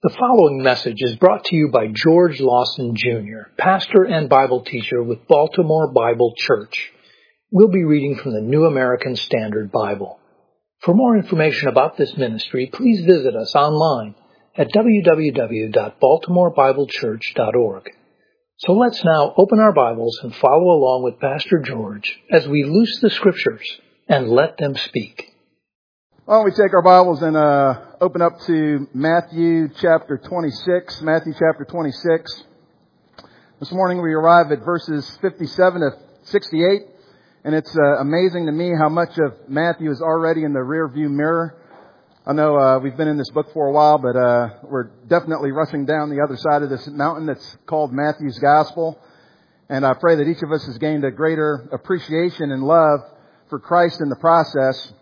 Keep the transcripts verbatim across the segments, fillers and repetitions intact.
The following message is brought to you by George Lawson, Junior, pastor and Bible teacher with Baltimore Bible Church. We'll be reading from the New American Standard Bible. For more information about this ministry, please visit us online at w w w dot baltimore bible church dot org. So let's now open our Bibles and follow along with Pastor George as we loose the Scriptures and let them speak. Why don't we take our Bibles and uh, open up to Matthew chapter twenty-six. Matthew chapter twenty-six. This morning we arrive at verses fifty-seven to sixty-eight. And it's uh, amazing to me how much of Matthew is already in the rear view mirror. I know uh, we've been in this book for a while, but uh, we're definitely rushing down the other side of this mountain that's called Matthew's Gospel. And I pray that each of us has gained a greater appreciation and love for Christ in the process.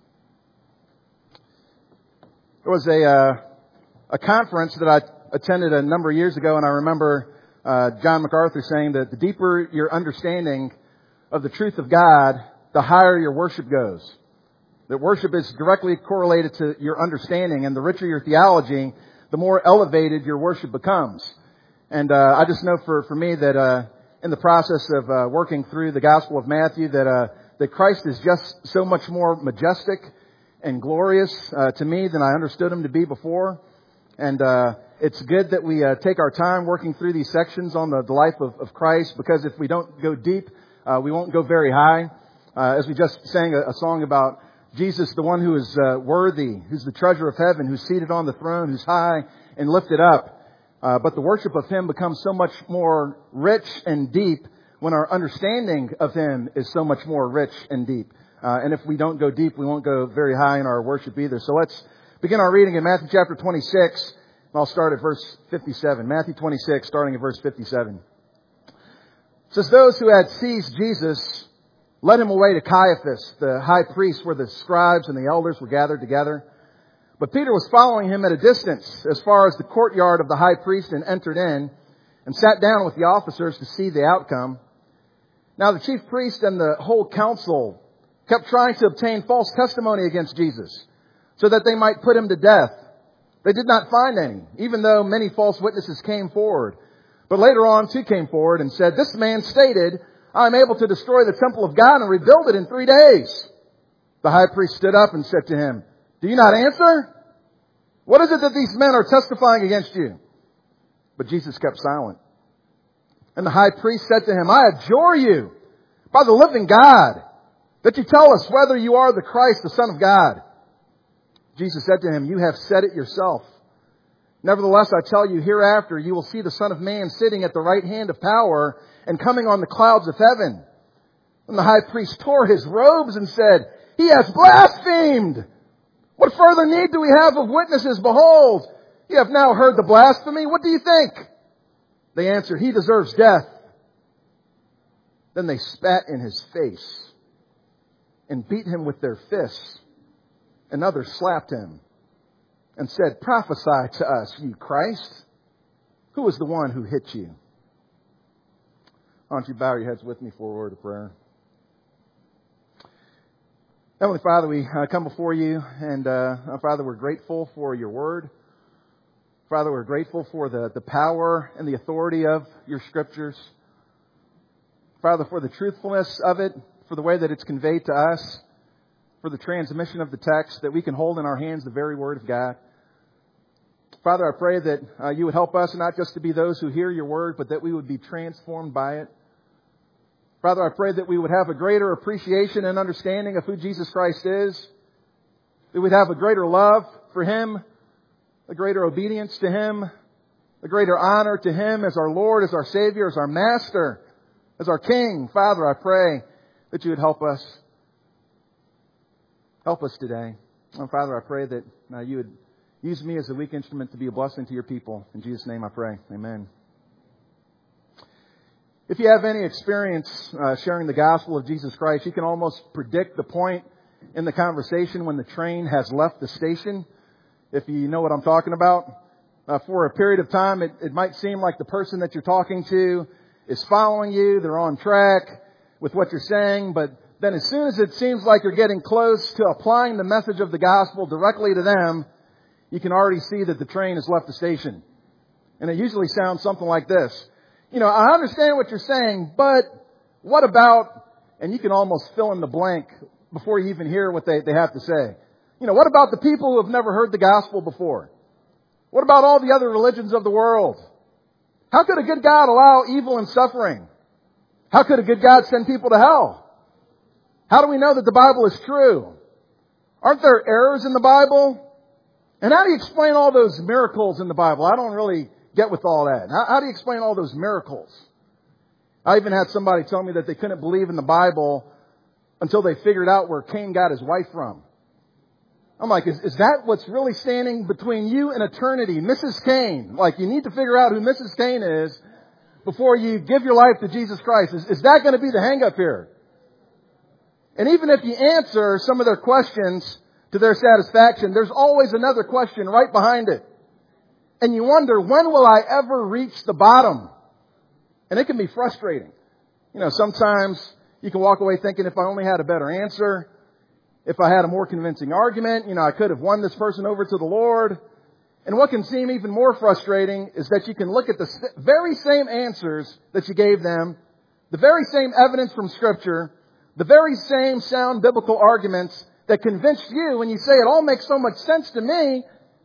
There was a uh, a conference that I attended a number of years ago, and I remember uh, John MacArthur saying that the deeper your understanding of the truth of God, the higher your worship goes. That worship is directly correlated to your understanding, and the richer your theology, the more elevated your worship becomes. And uh, I just know for, for me that uh, in the process of uh, working through the Gospel of Matthew, that uh, that Christ is just so much more majestic and glorious uh, to me than I understood Him to be before. And uh, it's good that we uh, take our time working through these sections on the, the life of, of Christ, because if we don't go deep, uh, we won't go very high. Uh, as we just sang a, a song about Jesus, the one who is uh, worthy, who's the treasure of heaven, who's seated on the throne, who's high and lifted up. Uh, but the worship of Him becomes so much more rich and deep when our understanding of Him is so much more rich and deep. Uh, and if we don't go deep, we won't go very high in our worship either. So let's begin our reading in Matthew chapter twenty-six. And I'll start at verse fifty-seven. Matthew twenty-six, starting at verse fifty-seven. It says, "Those who had seized Jesus led Him away to Caiaphas, the high priest, where the scribes and the elders were gathered together. But Peter was following him at a distance as far as the courtyard of the high priest, and entered in and sat down with the officers to see the outcome. Now the chief priest and the whole council kept trying to obtain false testimony against Jesus, so that they might put Him to death. They did not find any, even though many false witnesses came forward. But later on, two came forward and said, 'This man stated, I am able to destroy the temple of God and rebuild it in three days. The high priest stood up and said to him, 'Do you not answer? What is it that these men are testifying against you?' But Jesus kept silent. And the high priest said to him, 'I adjure you by the living God, that you tell us whether you are the Christ, the Son of God.' Jesus said to him, 'You have said it yourself. Nevertheless, I tell you, hereafter you will see the Son of Man sitting at the right hand of power and coming on the clouds of heaven.' And the high priest tore his robes and said, 'He has blasphemed! What further need do we have of witnesses? Behold, you have now heard the blasphemy. What do you think?' They answered, 'He deserves death.' Then they spat in His face and beat Him with their fists. And others slapped Him and said, 'Prophesy to us, you Christ. Who is the one who hit you?' Why don't you bow your heads with me for a word of prayer. Heavenly Father, we uh, come before you, and uh, Father, we're grateful for your word. Father, we're grateful for the, the power and the authority of your scriptures. Father, for the truthfulness of it, for the way that it's conveyed to us, for the transmission of the text, that we can hold in our hands the very word of God. Father, I pray that uh, you would help us not just to be those who hear your word, but that we would be transformed by it. Father, I pray that we would have a greater appreciation and understanding of who Jesus Christ is. That we'd have a greater love for Him, a greater obedience to Him, a greater honor to Him as our Lord, as our Savior, as our Master, as our King. Father, I pray that you would help us. Help us today. Oh, Father, I pray that uh, you would use me as a weak instrument to be a blessing to your people. In Jesus' name I pray. Amen. If you have any experience uh, sharing the gospel of Jesus Christ, you can almost predict the point in the conversation when the train has left the station, if you know what I'm talking about. Uh, for a period of time, it, it might seem like the person that you're talking to is following you. They're on track with what you're saying, but then as soon as it seems like you're getting close to applying the message of the gospel directly to them, you can already see that the train has left the station. And it usually sounds something like this. You know, I understand what you're saying, but what about, and you can almost fill in the blank before you even hear what they, they have to say. You know, what about the people who have never heard the gospel before? What about all the other religions of the world? How could a good God allow evil and suffering? How could a good God send people to hell? How do we know that the Bible is true? Aren't there errors in the Bible? And how do you explain all those miracles in the Bible? I don't really get with all that. How, how do you explain all those miracles? I even had somebody tell me that they couldn't believe in the Bible until they figured out where Cain got his wife from. I'm like, is, is that what's really standing between you and eternity? Missus Cain. Like, you need to figure out who Missus Cain is before you give your life to Jesus Christ. Is, is that going to be the hang-up here? And even if you answer some of their questions to their satisfaction, there's always another question right behind it. And you wonder, when will I ever reach the bottom? And it can be frustrating. You know, sometimes you can walk away thinking, if I only had a better answer, if I had a more convincing argument, you know, I could have won this person over to the Lord. And what can seem even more frustrating is that you can look at the very same answers that you gave them, the very same evidence from Scripture, the very same sound biblical arguments that convinced you, and you say, it all makes so much sense to me.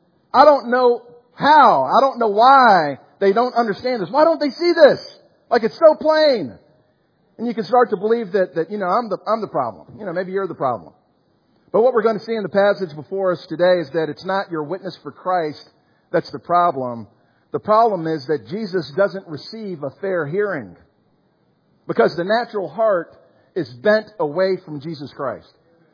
I don't know how. I don't know why they don't understand this. Why don't they see this? Like, it's so plain. And you can start to believe that, that, you know, I'm the, I'm the problem. You know, maybe you're the problem. But what we're going to see in the passage before us today is that it's not your witness for Christ that's the problem. The problem is that Jesus doesn't receive a fair hearing because the natural heart is bent away from Jesus Christ.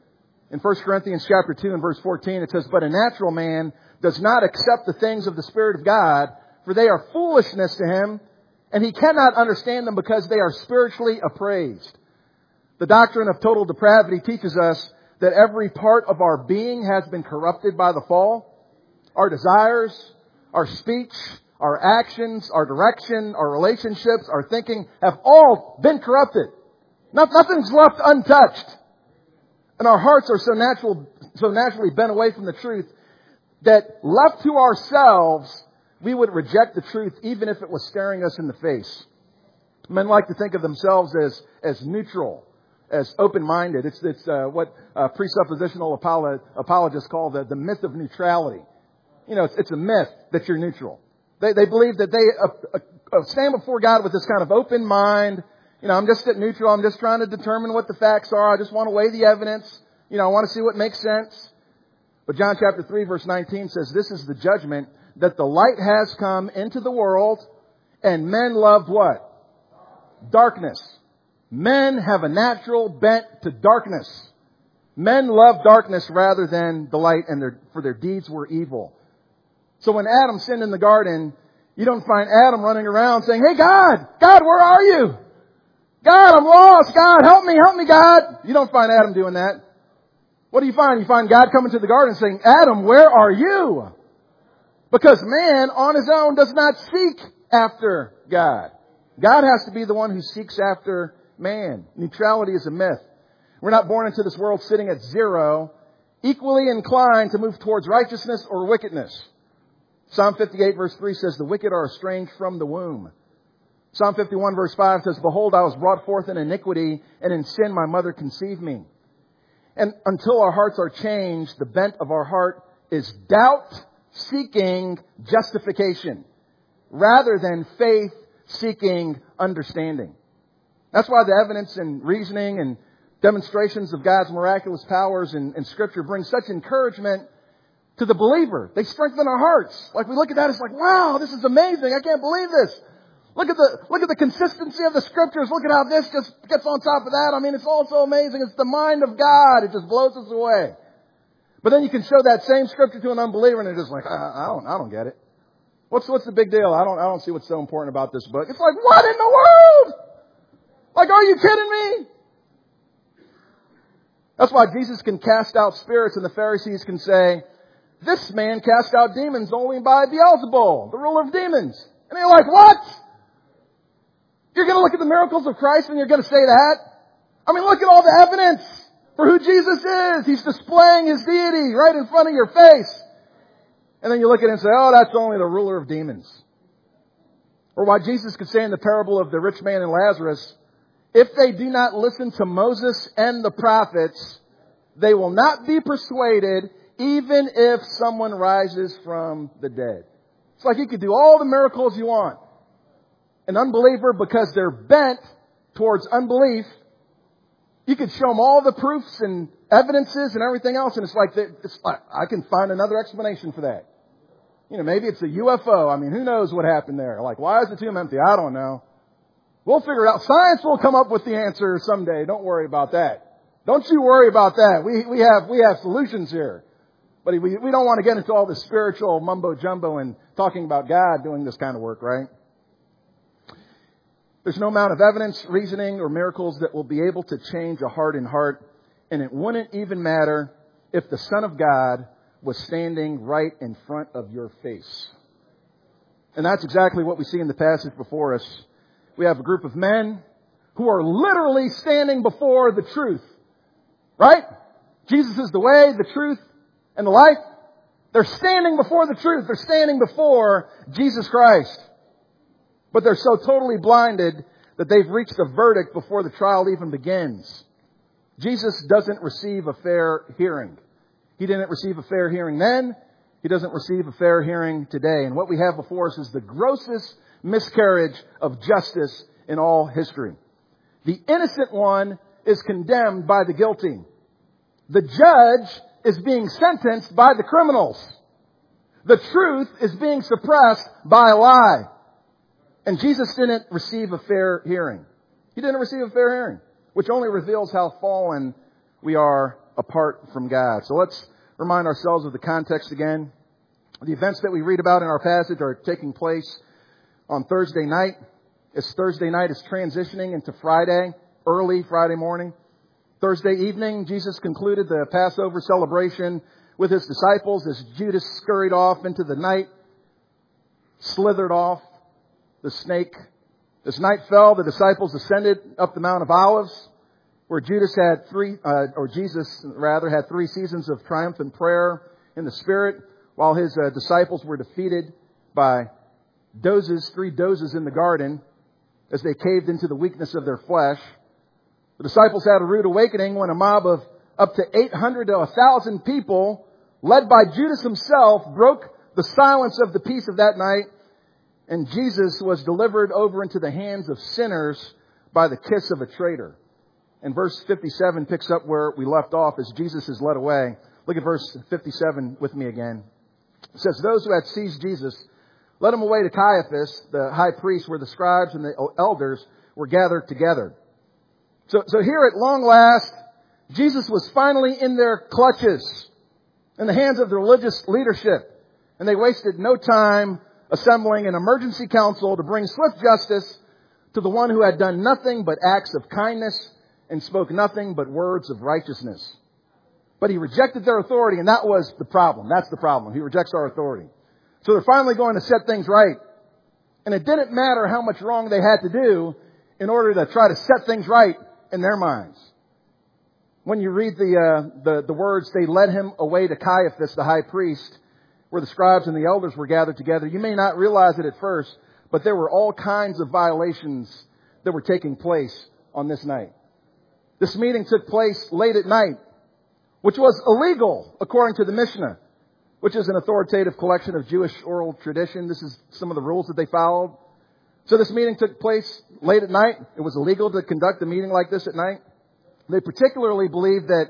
In First Corinthians chapter two and verse fourteen, it says, but a natural man does not accept the things of the Spirit of God, for they are foolishness to him, and he cannot understand them because they are spiritually appraised. The doctrine of total depravity teaches us that every part of our being has been corrupted by the fall. Our desires, our speech, our actions, our direction, our relationships, our thinking have all been corrupted. Nothing's left untouched. And our hearts are so natural, so naturally bent away from the truth that left to ourselves, we would reject the truth even if it was staring us in the face. Men like to think of themselves as, as neutral, as open-minded. It's, it's uh, what uh, presuppositional apolo- apologists call the, the myth of neutrality. You know, it's, it's a myth that you're neutral. They, they believe that they uh, uh, stand before God with this kind of open mind. You know, I'm just at neutral. I'm just trying to determine what the facts are. I just want to weigh the evidence. You know, I want to see what makes sense. But John chapter three verse nineteen says, this is the judgment, that the light has come into the world, and men loved what? Darkness. Men have a natural bent to darkness. Men love darkness rather than the light, and their, for their deeds were evil. So when Adam sinned in the garden, you don't find Adam running around saying, hey God, God, where are you? God, I'm lost. God, help me, help me, God. You don't find Adam doing that. What do you find? You find God coming to the garden saying, Adam, where are you? Because man on his own does not seek after God. God has to be the one who seeks after man. Neutrality is a myth. We're not born into this world sitting at zero, equally inclined to move towards righteousness or wickedness. Psalm fifty-eight verse three says, the wicked are estranged from the womb. Psalm fifty-one verse five says, behold, I was brought forth in iniquity, and in sin my mother conceived me. And until our hearts are changed, the bent of our heart is doubt seeking justification rather than faith seeking understanding. That's why the evidence and reasoning and demonstrations of God's miraculous powers in, in Scripture bring such encouragement to the believer. They strengthen our hearts. Like we look at that, it's like, wow, this is amazing. I can't believe this. Look at the, look at the consistency of the Scriptures. Look at how this just gets on top of that. I mean, it's all so amazing. It's the mind of God. It just blows us away. But then you can show that same Scripture to an unbeliever and they're just like, I, I don't, I don't get it. What's, what's the big deal? I don't, I don't see what's so important about this book. It's like, what in the world? Like, are you kidding me? That's why Jesus can cast out spirits and the Pharisees can say, this man cast out demons only by Beelzebul, the ruler of demons. And they're like, what? You're going to look at the miracles of Christ and you're going to say that? I mean, look at all the evidence for who Jesus is. He's displaying His deity right in front of your face. And then you look at it and say, oh, that's only the ruler of demons. Or why Jesus could say in the parable of the rich man and Lazarus, if they do not listen to Moses and the prophets, they will not be persuaded even if someone rises from the dead. It's like you could do all the miracles you want. An unbeliever, because they're bent towards unbelief, you could show them all the proofs and evidences and everything else, and it's like, it's like I can find another explanation for that. You know, maybe it's a U F O. I mean, who knows what happened there? Like, why is the tomb empty? I don't know. We'll figure it out. Science will come up with the answer someday. Don't worry about that. Don't you worry about that. We we have we have solutions here. But we we don't want to get into all this spiritual mumbo jumbo and talking about God doing this kind of work, right? There's no amount of evidence, reasoning, or miracles that will be able to change a hardened heart. And it wouldn't even matter if the Son of God was standing right in front of your face. And that's exactly what we see in the passage before us. We have a group of men who are literally standing before the truth. Right? Jesus is the way, the truth, and the life. They're standing before the truth. They're standing before Jesus Christ. But they're so totally blinded that they've reached a verdict before the trial even begins. Jesus doesn't receive a fair hearing. He didn't receive a fair hearing then. He doesn't receive a fair hearing today. And what we have before us is the grossest miscarriage of justice in all history. The innocent one is condemned by the guilty. The judge is being sentenced by the criminals. The truth is being suppressed by a lie. And Jesus didn't receive a fair hearing. He didn't receive a fair hearing, which only reveals how fallen we are apart from God. So let's remind ourselves of the context again. The events that we read about in our passage are taking place on Thursday night. As Thursday night is transitioning into Friday, early Friday morning. Thursday evening, Jesus concluded the Passover celebration with his disciples as Judas scurried off into the night, slithered off the snake. As night fell, the disciples ascended up the Mount of Olives, where Judas had three, uh, or Jesus rather, had three seasons of triumphant prayer in the Spirit, while his uh, disciples were defeated by dozes, three dozes in the garden, as they caved into the weakness of their flesh. The disciples had a rude awakening when a mob of up to eight hundred to one thousand people, led by Judas himself, broke the silence of the peace of that night, and Jesus was delivered over into the hands of sinners by the kiss of a traitor. And verse fifty-seven picks up where we left off as Jesus is led away. Look at verse fifty-seven with me again. It says, those who had seized Jesus led him away to Caiaphas, the high priest, where the scribes and the elders were gathered together. So, so here at long last, Jesus was finally in their clutches, in the hands of the religious leadership. And they wasted no time assembling an emergency council to bring swift justice to the one who had done nothing but acts of kindness and spoke nothing but words of righteousness. But he rejected their authority, and that was the problem. That's the problem. He rejects our authority. So they're finally going to set things right. And it didn't matter how much wrong they had to do in order to try to set things right in their minds. When you read the, uh, the, the words, they led him away to Caiaphas, the high priest, where the scribes and the elders were gathered together. You may not realize it at first, but there were all kinds of violations that were taking place on this night. This meeting took place late at night, which was illegal according to the Mishnah, which is an authoritative collection of Jewish oral tradition. This is some of the rules that they followed. So this meeting took place late at night. It was illegal to conduct a meeting like this at night. They particularly believed that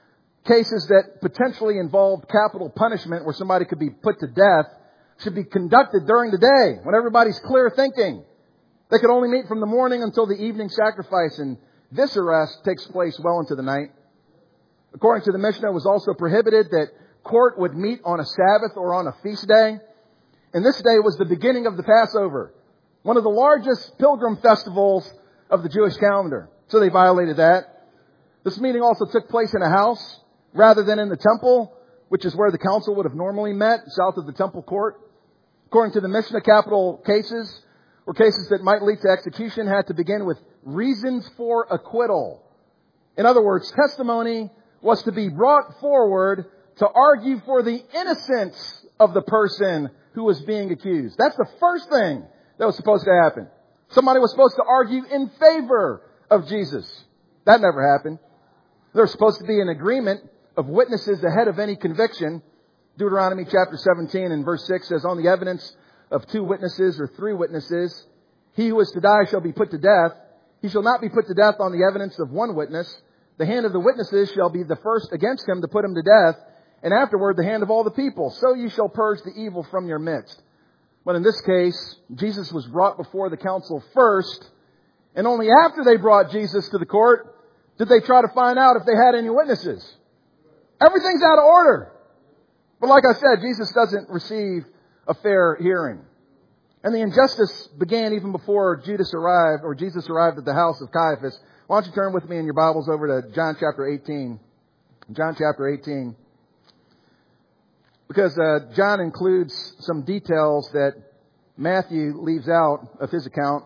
cases that potentially involved capital punishment, where somebody could be put to death, should be conducted during the day when everybody's clear thinking. They could only meet from the morning until the evening sacrifice, and this arrest takes place well into the night. According to the Mishnah, it was also prohibited that court would meet on a Sabbath or on a feast day. And this day was the beginning of the Passover, one of the largest pilgrim festivals of the Jewish calendar. So they violated that. This meeting also took place in a house rather than in the temple, which is where the council would have normally met, south of the temple court. According to the Mishnah, capital cases, or cases that might lead to execution, had to begin with reasons for acquittal. In other words, testimony was to be brought forward to argue for the innocence of the person who was being accused. That's the first thing that was supposed to happen. Somebody was supposed to argue in favor of Jesus. That never happened. There's supposed to be an agreement of witnesses ahead of any conviction. Deuteronomy chapter seventeen and verse six says, on the evidence of two witnesses or three witnesses, he who is to die shall be put to death. He shall not be put to death on the evidence of one witness. The hand of the witnesses shall be the first against him to put him to death, and afterward the hand of all the people. So you shall purge the evil from your midst. But in this case, Jesus was brought before the council first, and only after they brought Jesus to the court did they try to find out if they had any witnesses. Everything's out of order. But like I said, Jesus doesn't receive a fair hearing. And the injustice began even before Judas arrived, or Jesus arrived at the house of Caiaphas. Why don't you turn with me in your Bibles over to John chapter eighteen. John chapter eighteen. Because uh, John includes some details that Matthew leaves out of his account.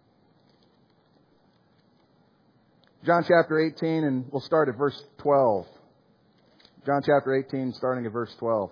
John chapter eighteen, and we'll start at verse twelve. John chapter eighteen, starting at verse twelve.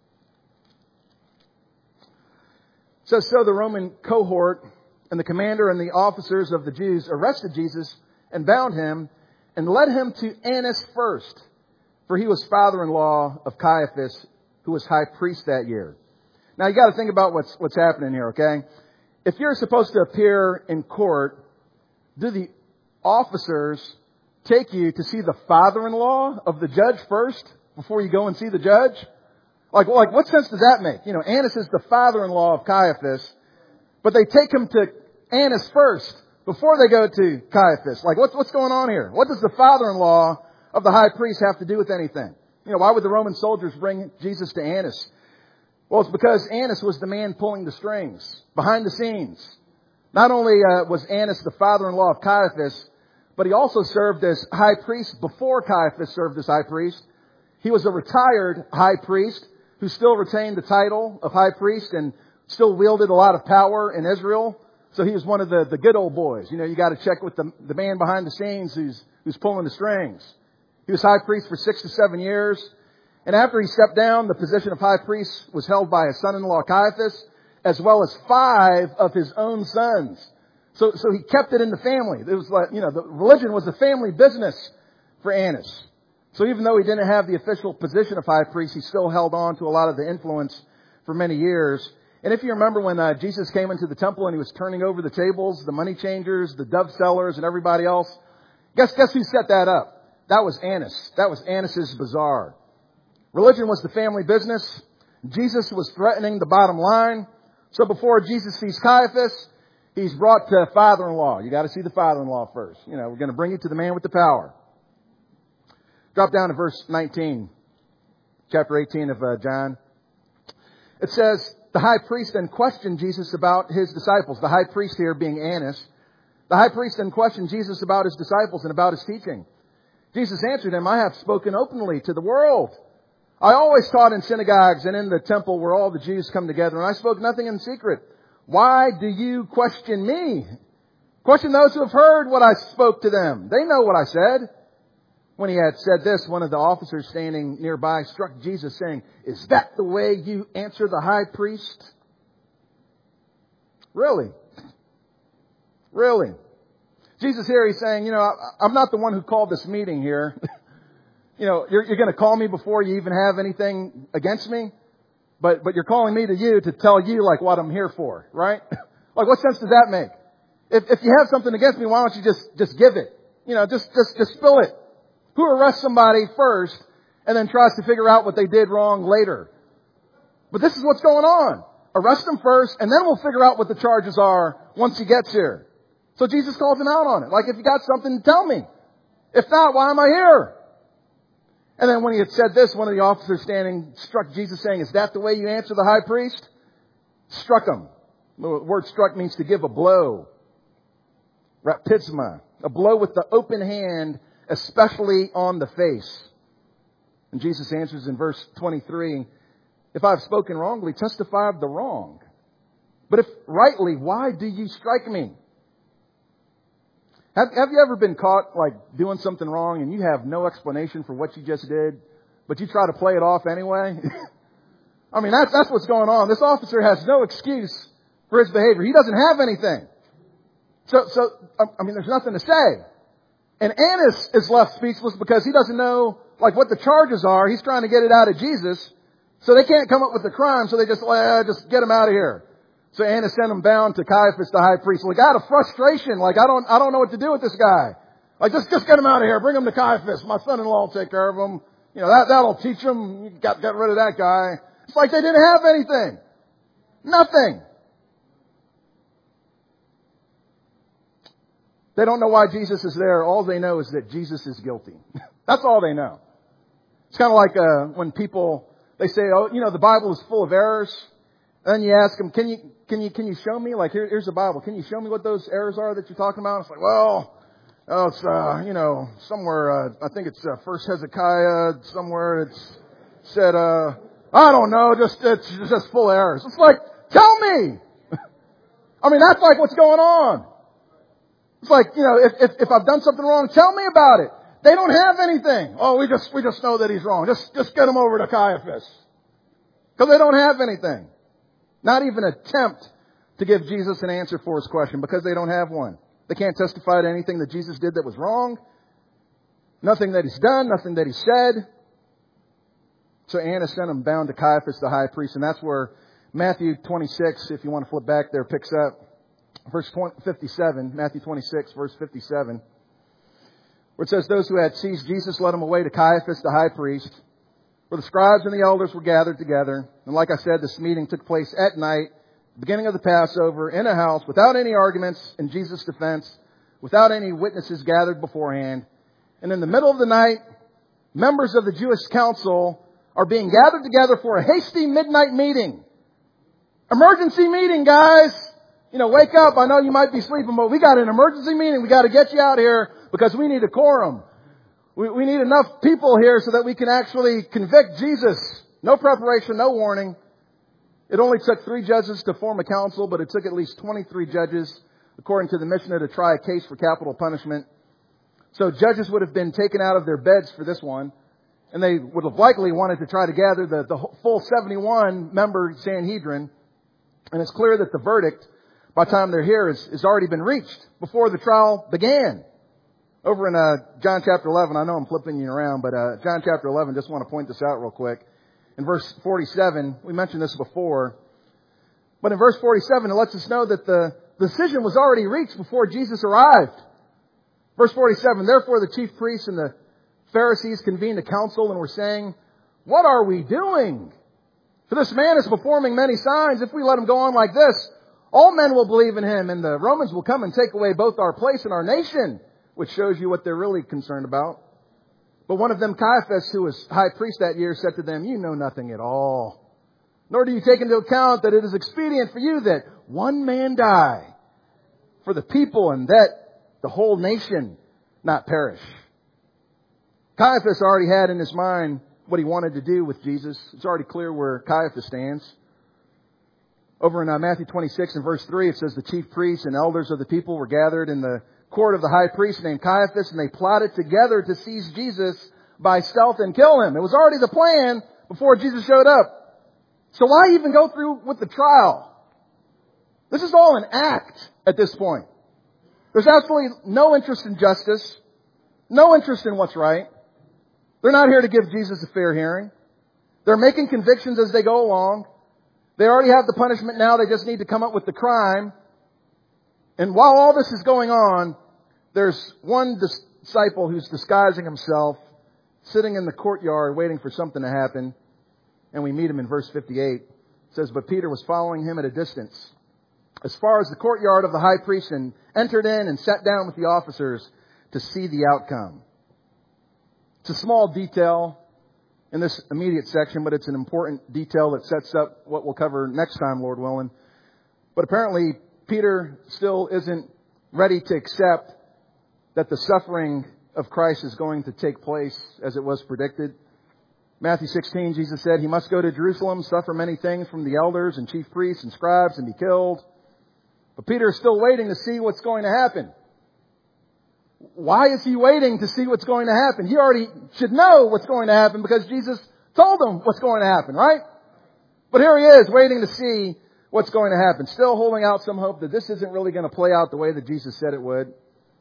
So, so the Roman cohort and the commander and the officers of the Jews arrested Jesus and bound him and led him to Annas first, for he was father-in-law of Caiaphas, who was high priest that year. Now you got to think about what's what's happening here, okay? If you're supposed to appear in court, do the officers take you to see the father-in-law of the judge first before you go and see the judge? Like, like, what sense does that make? You know, Annas is the father-in-law of Caiaphas, but they take him to Annas first before they go to Caiaphas. Like, what's, what's going on here? What does the father-in-law of the high priest have to do with anything? You know, why would the Roman soldiers bring Jesus to Annas? Well, it's because Annas was the man pulling the strings behind the scenes. Not only uh, was Annas the father-in-law of Caiaphas, but he also served as high priest before Caiaphas served as high priest. He was a retired high priest who still retained the title of high priest and still wielded a lot of power in Israel. So he was one of the, the good old boys. You know, you got to check with the, the man behind the scenes who's, who's pulling the strings. He was high priest for six to seven years. And after he stepped down, the position of high priest was held by his son-in-law Caiaphas, as well as five of his own sons. So, so he kept it in the family. It was like, you know, the religion was a family business for Annas. So even though he didn't have the official position of high priest, he still held on to a lot of the influence for many years. And if you remember when uh, Jesus came into the temple and he was turning over the tables, the money changers, the dove sellers, and everybody else, guess guess who set that up? That was Annas. That was Annas' bazaar. Religion was the family business. Jesus was threatening the bottom line. So before Jesus sees Caiaphas, he's brought to father-in-law. You got to see the father-in-law first. You know, we're going to bring you to the man with the power. Drop down to verse nineteen, chapter eighteen of uh, John. It says, the high priest then questioned Jesus about his disciples. The high priest here being Annas. The high priest then questioned Jesus about his disciples and about his teaching. Jesus answered him, I have spoken openly to the world. I always taught in synagogues and in the temple where all the Jews come together, and I spoke nothing in secret. Why do you question me? Question those who have heard what I spoke to them. They know what I said. When he had said this, one of the officers standing nearby struck Jesus, saying, is that the way you answer the high priest? Really? Really? Jesus here, he's saying, you know, I'm not the one who called this meeting here. You know, you're, you're going to call me before you even have anything against me. But, but you're calling me to you to tell you like what I'm here for, right? Like what sense does that make? If, if you have something against me, why don't you just, just give it? You know, just, just, just spill it. Who arrests somebody first and then tries to figure out what they did wrong later? But this is what's going on. Arrest them first and then we'll figure out what the charges are once he gets here. So Jesus calls him out on it. Like, if you got something, tell me. If not, why am I here? And then when he had said this, one of the officers standing struck Jesus, saying, is that the way you answer the high priest? Struck him. The word struck means to give a blow. Rapizma. A blow with the open hand, especially on the face. And Jesus answers in verse twenty-three, if I've spoken wrongly, testify of the wrong. But if rightly, why do you strike me? Have, have you ever been caught like doing something wrong and you have no explanation for what you just did, but you try to play it off anyway? I mean, that's, that's what's going on. This officer has no excuse for his behavior. He doesn't have anything. So, so, I mean, there's nothing to say. And Annas is left speechless because he doesn't know, like, what the charges are. He's trying to get it out of Jesus. So they can't come up with the crime, so they just, eh, just get him out of here. So Annas sent him down to Caiaphas, the high priest. Like, out of frustration, like, I don't, I don't know what to do with this guy. Like, just, just get him out of here. Bring him to Caiaphas. My son-in-law will take care of him. You know, that, that'll teach him. You got, got rid of that guy. It's like they didn't have anything. Nothing. They don't know why Jesus is there. All they know is that Jesus is guilty. That's all they know. It's kind of like uh, when people, they say, oh, you know, the Bible is full of errors. And then you ask them, can you, can you, can you show me? Like, here, here's the Bible. Can you show me what those errors are that you're talking about? It's like, well, oh, it's, uh, you know, somewhere, uh, I think it's uh, First Hezekiah, somewhere it's said, uh, I don't know, just, it's just full of errors. It's like, tell me! I mean, that's like what's going on. It's like, you know, if, if, if I've done something wrong, tell me about it. They don't have anything. Oh, we just, we just know that he's wrong. Just, just get him over to Caiaphas. Because they don't have anything. Not even attempt to give Jesus an answer for his question because they don't have one. They can't testify to anything that Jesus did that was wrong. Nothing that he's done, nothing that he said. So Annas sent him bound to Caiaphas, the high priest. And that's where Matthew twenty-six, if you want to flip back there, picks up. Verse fifty-seven, Matthew twenty-six, verse fifty-seven. Where it says, those who had seized Jesus led him away to Caiaphas, the high priest, where the scribes and the elders were gathered together. And like I said, this meeting took place at night, beginning of the Passover, in a house, without any arguments in Jesus' defense, without any witnesses gathered beforehand. And in the middle of the night, members of the Jewish council are being gathered together for a hasty midnight meeting. Emergency meeting, guys! You know, wake up. I know you might be sleeping, but we got an emergency meeting. We got to get you out here because we need a quorum. We, we need enough people here so that we can actually convict Jesus. No preparation, no warning. It only took three judges to form a council, but it took at least twenty-three judges, according to the Mishnah, to try a case for capital punishment. So judges would have been taken out of their beds for this one, and they would have likely wanted to try to gather the, the full seventy-one member Sanhedrin. And it's clear that the verdict, by the time they're here, has, has already been reached before the trial began. Over in uh, John chapter eleven, I know I'm flipping you around, but uh, John chapter eleven, just want to point this out real quick. In verse forty-seven, we mentioned this before, but in verse forty-seven, it lets us know that the decision was already reached before Jesus arrived. Verse forty-seven, therefore the chief priests and the Pharisees convened a council and were saying, what are we doing? For this man is performing many signs. If we let him go on like this, all men will believe in him, and the Romans will come and take away both our place and our nation, which shows you what they're really concerned about. But one of them, Caiaphas, who was high priest that year, said to them, you know nothing at all, nor do you take into account that it is expedient for you that one man die for the people and that the whole nation not perish. Caiaphas already had in his mind what he wanted to do with Jesus. It's already clear where Caiaphas stands. Over in uh, Matthew twenty-six and verse three, it says the chief priests and elders of the people were gathered in the court of the high priest named Caiaphas, and they plotted together to seize Jesus by stealth and kill him. It was already the plan before Jesus showed up. So why even go through with the trial? This is all an act at this point. There's absolutely no interest in justice, no interest in what's right. They're not here to give Jesus a fair hearing. They're making convictions as they go along. They already have the punishment now. They just need to come up with the crime. And while all this is going on, there's one disciple who's disguising himself, sitting in the courtyard waiting for something to happen. And we meet him in verse fifty-eight. It says, but Peter was following him at a distance, as far as the courtyard of the high priest, and entered in and sat down with the officers to see the outcome. It's a small detail in this immediate section, but it's an important detail that sets up what we'll cover next time, Lord willing. But apparently, Peter still isn't ready to accept that the suffering of Christ is going to take place as it was predicted. Matthew sixteen, Jesus said, he must go to Jerusalem, suffer many things from the elders and chief priests and scribes, and be killed. But Peter is still waiting to see what's going to happen. Why is he waiting to see what's going to happen? He already should know what's going to happen because Jesus told him what's going to happen, right? But here he is, waiting to see what's going to happen. Still holding out some hope that this isn't really going to play out the way that Jesus said it would.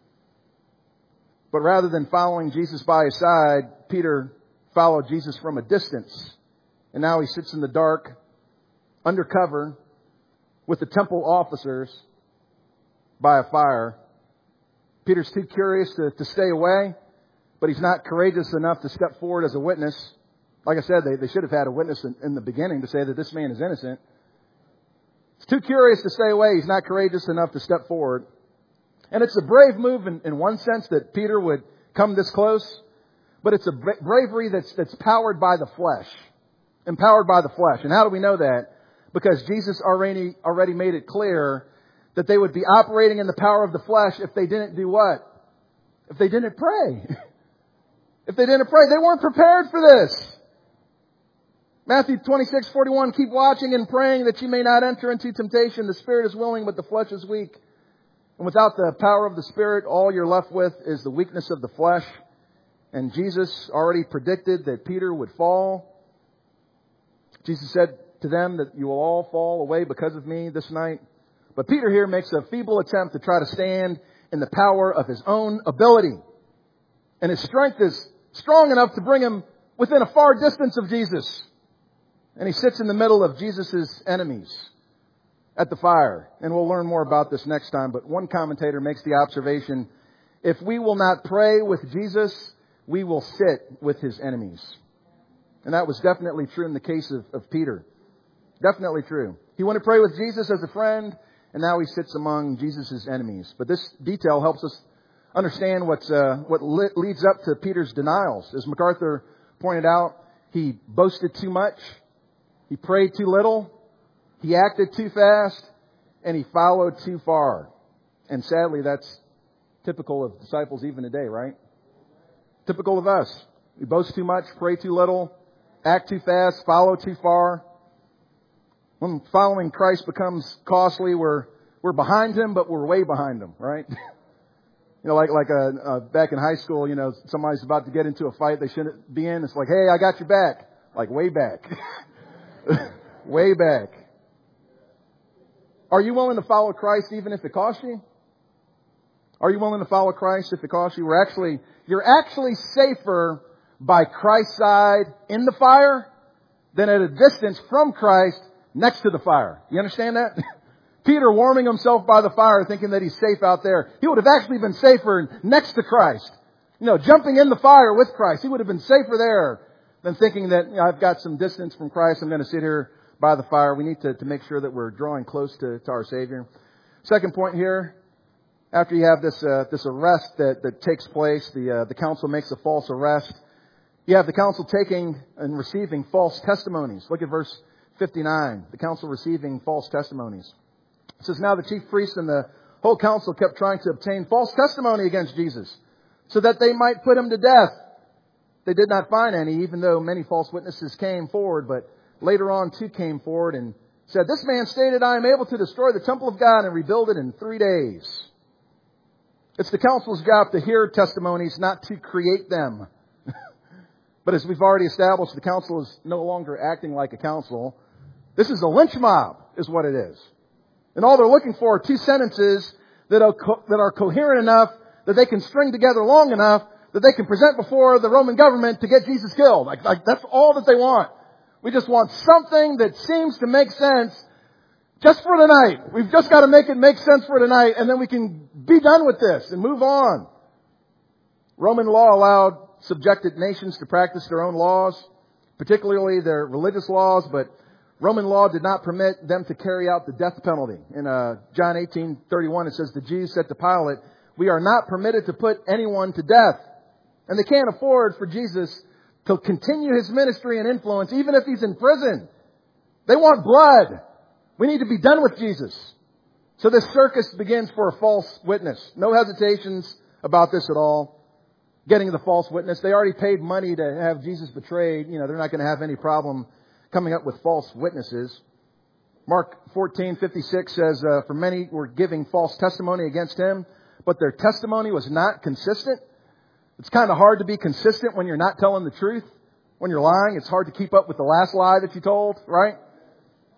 But rather than following Jesus by his side, Peter followed Jesus from a distance. And now he sits in the dark, undercover, with the temple officers by a fire. Peter's too curious to, to stay away, but he's not courageous enough to step forward as a witness. Like I said, they, they should have had a witness in, in the beginning to say that this man is innocent. He's too curious to stay away. He's not courageous enough to step forward. And it's a brave move in, in one sense that Peter would come this close, but it's a bra- bravery that's, that's powered by the flesh. Empowered by the flesh. And how do we know that? Because Jesus already, already made it clear that they would be operating in the power of the flesh if they didn't do what? If they didn't pray. If they didn't pray, they weren't prepared for this. Matthew twenty-six forty-one, keep watching and praying that you may not enter into temptation. The spirit is willing, but the flesh is weak. And without the power of the Spirit, all you're left with is the weakness of the flesh. And Jesus already predicted that Peter would fall. Jesus said to them that you will all fall away because of me this night. But Peter here makes a feeble attempt to try to stand in the power of his own ability. And his strength is strong enough to bring him within a far distance of Jesus. And he sits in the middle of Jesus' enemies at the fire. And we'll learn more about this next time. But one commentator makes the observation, if we will not pray with Jesus, we will sit with his enemies. And that was definitely true in the case of, of Peter. Definitely true. He wanted to pray with Jesus as a friend, and now he sits among Jesus' enemies. But this detail helps us understand what's, uh, what le- leads up to Peter's denials. As MacArthur pointed out, he boasted too much. He prayed too little. He acted too fast. And he followed too far. And sadly, that's typical of disciples even today, right? Typical of us. We boast too much, pray too little, act too fast, follow too far. When following Christ becomes costly, we're we're behind him, but we're way behind him, right? You know, like like uh, uh, back in high school, you know, somebody's about to get into a fight they shouldn't be in. It's like, hey, I got your back. Like way back. Way back. Are you willing to follow Christ even if it costs you? Are you willing to follow Christ if it costs you? We're actually, you're actually safer by Christ's side in the fire than at a distance from Christ next to the fire. You understand that? Peter warming himself by the fire thinking that he's safe out there. He would have actually been safer next to Christ. You know, jumping in the fire with Christ. He would have been safer there than thinking that, you know, I've got some distance from Christ. I'm going to sit here by the fire. We need to, to make sure that we're drawing close to, to our Savior. Second point here, after you have this uh, this arrest that, that takes place, the uh, the council makes a false arrest. You have the council taking and receiving false testimonies. Look at verse fifty-nine. The council receiving false testimonies. It says, now the chief priests and the whole council kept trying to obtain false testimony against Jesus so that they might put him to death. They did not find any, even though many false witnesses came forward. But later on, two came forward and said, this man stated, I am able to destroy the temple of God and rebuild it in three days. It's the council's job to hear testimonies, not to create them. But as we've already established, the council is no longer acting like a council. This is a lynch mob, is what it is. And all they're looking for are two sentences that are, co- that are coherent enough that they can string together long enough that they can present before the Roman government to get Jesus killed. Like, like that's all that they want. We just want something that seems to make sense just for tonight. We've just got to make it make sense for tonight, and then we can be done with this and move on. Roman law allowed subjected nations to practice their own laws, particularly their religious laws, but Roman law did not permit them to carry out the death penalty. In uh, John eighteen thirty-one, it says, the Jews said to Pilate, we are not permitted to put anyone to death. And they can't afford for Jesus to continue his ministry and influence, even if he's in prison. They want blood. We need to be done with Jesus. So this circus begins for a false witness. No hesitations about this at all. Getting the false witness. They already paid money to have Jesus betrayed. You know, they're not going to have any problem coming up with false witnesses. Mark fourteen fifty-six says, uh, for many were giving false testimony against him, but their testimony was not consistent. It's kind of hard to be consistent when you're not telling the truth. When you're lying, it's hard to keep up with the last lie that you told, right?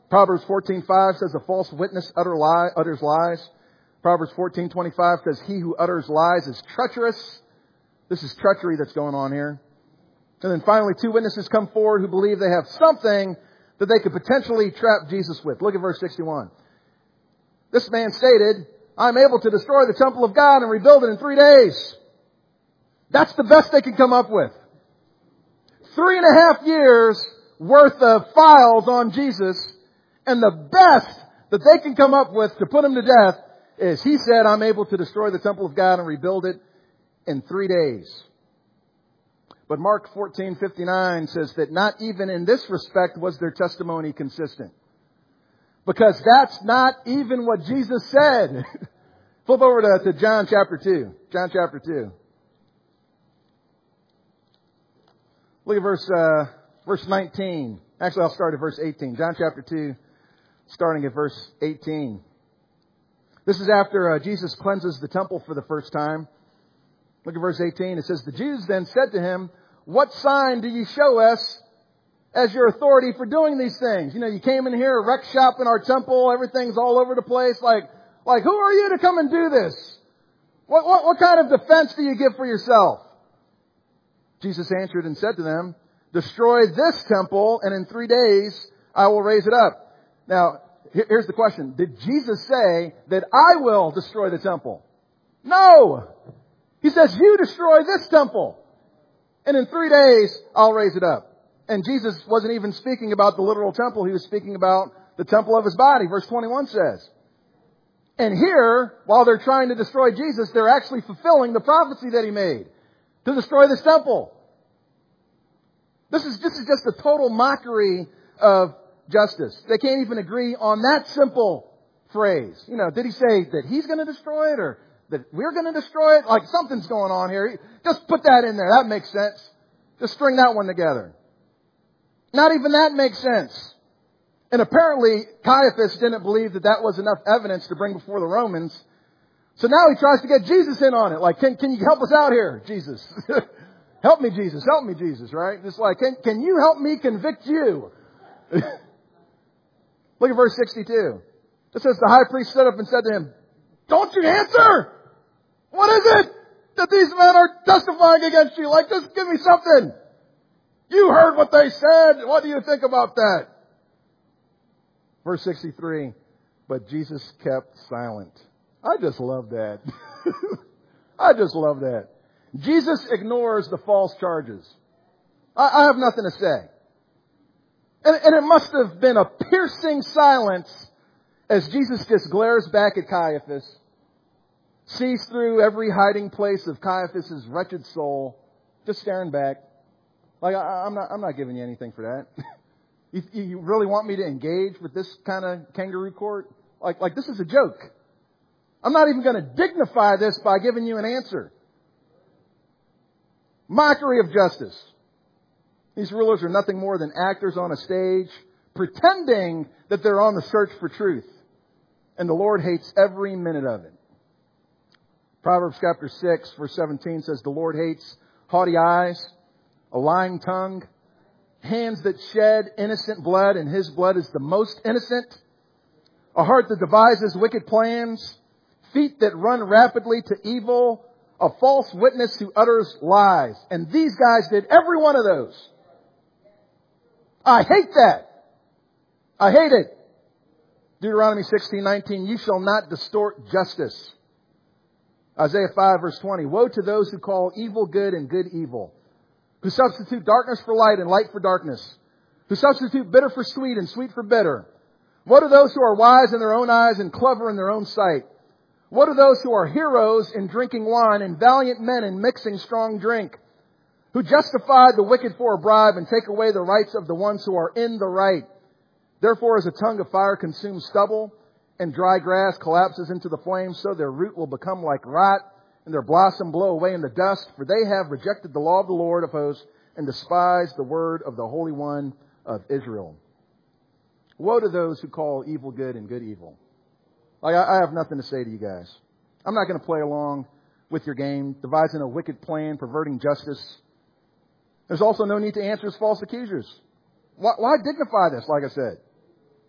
Proverbs fourteen five says a false witness utter lie, utters lies. Proverbs fourteen twenty-five says he who utters lies is treacherous. This is treachery that's going on here. And then finally, two witnesses come forward who believe they have something that they could potentially trap Jesus with. Look at verse sixty-one. This man stated, I'm able to destroy the temple of God and rebuild it in three days. That's the best they can come up with. Three and a half years worth of files on Jesus, and the best that they can come up with to put him to death is he said, I'm able to destroy the temple of God and rebuild it in three days. But Mark fourteen fifty-nine says that not even in this respect was their testimony consistent. Because that's not even what Jesus said. Flip over to, to John chapter two. John chapter two. Look at verse, uh, verse nineteen. Actually, I'll start at verse eighteen. John chapter two, starting at verse eighteen. This is after uh, Jesus cleanses the temple for the first time. Look at verse eighteen. It says, the Jews then said to him, what sign do you show us as your authority for doing these things? You know, you came in here, wreck shop in our temple, everything's all over the place. Like, like who are you to come and do this? What, what, what kind of defense do you give for yourself? Jesus answered and said to them, destroy this temple, and in three days I will raise it up. Now, here's the question. Did Jesus say that I will destroy the temple? No! He says, you destroy this temple, and in three days I'll raise it up. And Jesus wasn't even speaking about the literal temple. He was speaking about the temple of his body. Verse twenty-one says. And here, while they're trying to destroy Jesus, they're actually fulfilling the prophecy that he made to destroy this temple. This is, this is just a total mockery of justice. They can't even agree on that simple phrase. You know, did he say that he's going to destroy it or that we're going to destroy it? Like something's going on here. Just put that in there. That makes sense. Just string that one together. Not even that makes sense. And apparently Caiaphas didn't believe that that was enough evidence to bring before the Romans. So now he tries to get Jesus in on it. Like, can, can you help us out here, Jesus? Help me, Jesus. Help me, Jesus, right? Just like, can, can you help me convict you? Look at verse sixty-two. It says, the high priest stood up and said to him, don't you answer? What is it that these men are testifying against you? Like, just give me something. You heard what they said. What do you think about that? Verse sixty-three. But Jesus kept silent. I just love that. I just love that. Jesus ignores the false charges. I, I have nothing to say. And, and it must have been a piercing silence as Jesus just glares back at Caiaphas, sees through every hiding place of Caiaphas' wretched soul, just staring back. Like, I, I'm not, I'm not giving you anything for that. you, you really want me to engage with this kind of kangaroo court? Like, like this is a joke. I'm not even going to dignify this by giving you an answer. Mockery of justice. These rulers are nothing more than actors on a stage, pretending that they're on the search for truth. And the Lord hates every minute of it. Proverbs chapter six, verse seventeen says, the Lord hates haughty eyes, a lying tongue, hands that shed innocent blood, and his blood is the most innocent, a heart that devises wicked plans, feet that run rapidly to evil, a false witness who utters lies. And these guys did every one of those. I hate that. I hate it. Deuteronomy sixteen nineteen, you shall not distort justice. Isaiah five verse twenty, woe to those who call evil good and good evil, who substitute darkness for light and light for darkness, who substitute bitter for sweet and sweet for bitter. Woe to those who are wise in their own eyes and clever in their own sight. Woe to those who are heroes in drinking wine and valiant men in mixing strong drink, who justify the wicked for a bribe and take away the rights of the ones who are in the right. Therefore, as a tongue of fire consumes stubble and dry grass collapses into the flames, so their root will become like rot and their blossom blow away in the dust, for they have rejected the law of the Lord of hosts and despised the word of the Holy One of Israel. Woe to those who call evil good and good evil. Like, I have nothing to say to you guys. I'm not going to play along with your game, devising a wicked plan, perverting justice. There's also no need to answer as false accusers. Why, why dignify this, like I said?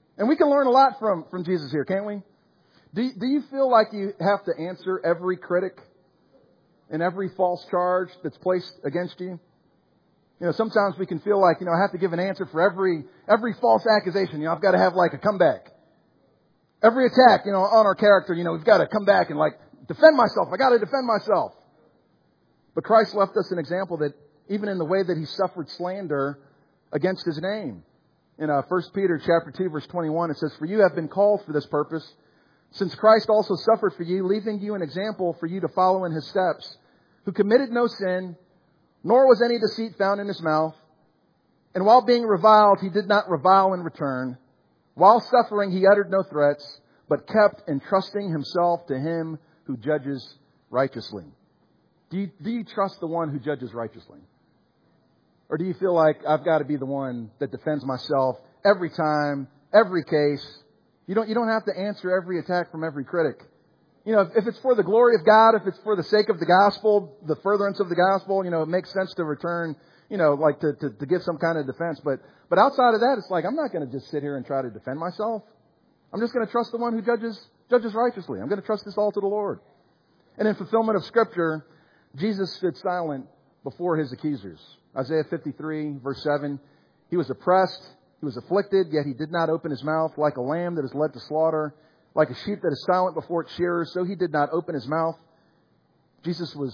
And we can learn a lot from, from Jesus here, can't we? Do, do you feel like you have to answer every critic and every false charge that's placed against you? You know, sometimes we can feel like, you know, I have to give an answer for every every false accusation. You know, I've got to have like a comeback. Every attack, you know, on our character, you know, we've got to come back and like defend myself. I got to defend myself. But Christ left us an example that even in the way that He suffered slander against His name. In uh, First Peter chapter two, verse twenty-one, it says, "For you have been called for this purpose, since Christ also suffered for you, leaving you an example for you to follow in His steps, who committed no sin, nor was any deceit found in His mouth. And while being reviled, He did not revile in return. While suffering, He uttered no threats, but kept entrusting Himself to Him who judges righteously." Do you, do you trust the one who judges righteously? Or do you feel like I've got to be the one that defends myself every time, every case? You don't, you don't have to answer every attack from every critic. You know, if, if it's for the glory of God, if it's for the sake of the gospel, the furtherance of the gospel, you know, it makes sense to return, you know, like to, to, to give some kind of defense. But, but outside of that, it's like, I'm not going to just sit here and try to defend myself. I'm just going to trust the one who judges, judges righteously. I'm going to trust this all to the Lord. And in fulfillment of Scripture, Jesus stood silent before His accusers. Isaiah fifty-three, verse seven, "He was oppressed, He was afflicted, yet He did not open His mouth. Like a lamb that is led to slaughter, like a sheep that is silent before its shearers, so He did not open His mouth." Jesus was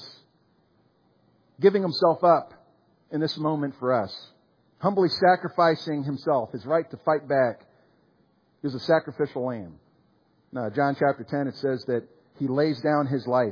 giving Himself up in this moment for us, humbly sacrificing Himself, His right to fight back. He was a sacrificial lamb. Now, John chapter ten, it says that He lays down His life.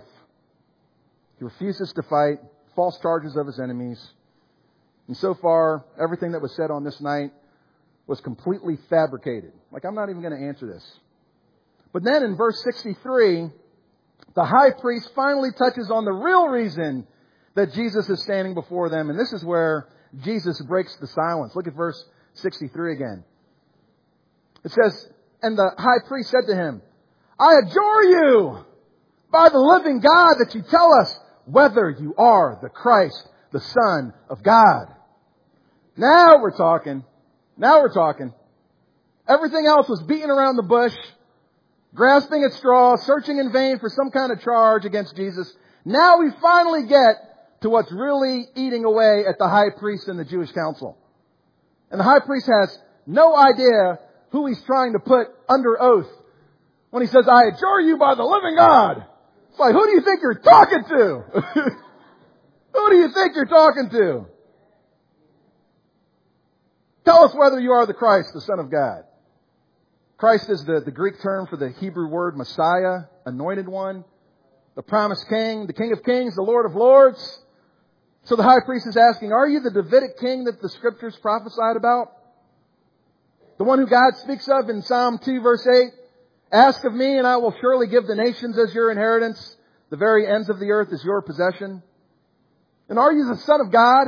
He refuses to fight false charges of His enemies. And so far, everything that was said on this night was completely fabricated. Like, I'm not even going to answer this. But then in verse sixty-three, the high priest finally touches on the real reason that Jesus is standing before them. And this is where Jesus breaks the silence. Look at verse sixty-three again. It says, "And the high priest said to Him, 'I adjure you by the living God that you tell us whether you are the Christ, the Son of God.'" Now we're talking. Now we're talking. Everything else was beating around the bush, grasping at straws, searching in vain for some kind of charge against Jesus. Now we finally get to what's really eating away at the high priest and the Jewish council. And the high priest has no idea who he's trying to put under oath when he says, "I adjure you by the living God." It's like, who do you think you're talking to? Who do you think you're talking to? Tell us whether you are the Christ, the Son of God. Christ is the, the Greek term for the Hebrew word Messiah, anointed one, the promised King, the King of Kings, the Lord of Lords. So the high priest is asking, are you the Davidic king that the Scriptures prophesied about? The one who God speaks of in Psalm two, verse eight? "Ask of me, and I will surely give the nations as your inheritance, the very ends of the earth as your possession." And are you the Son of God?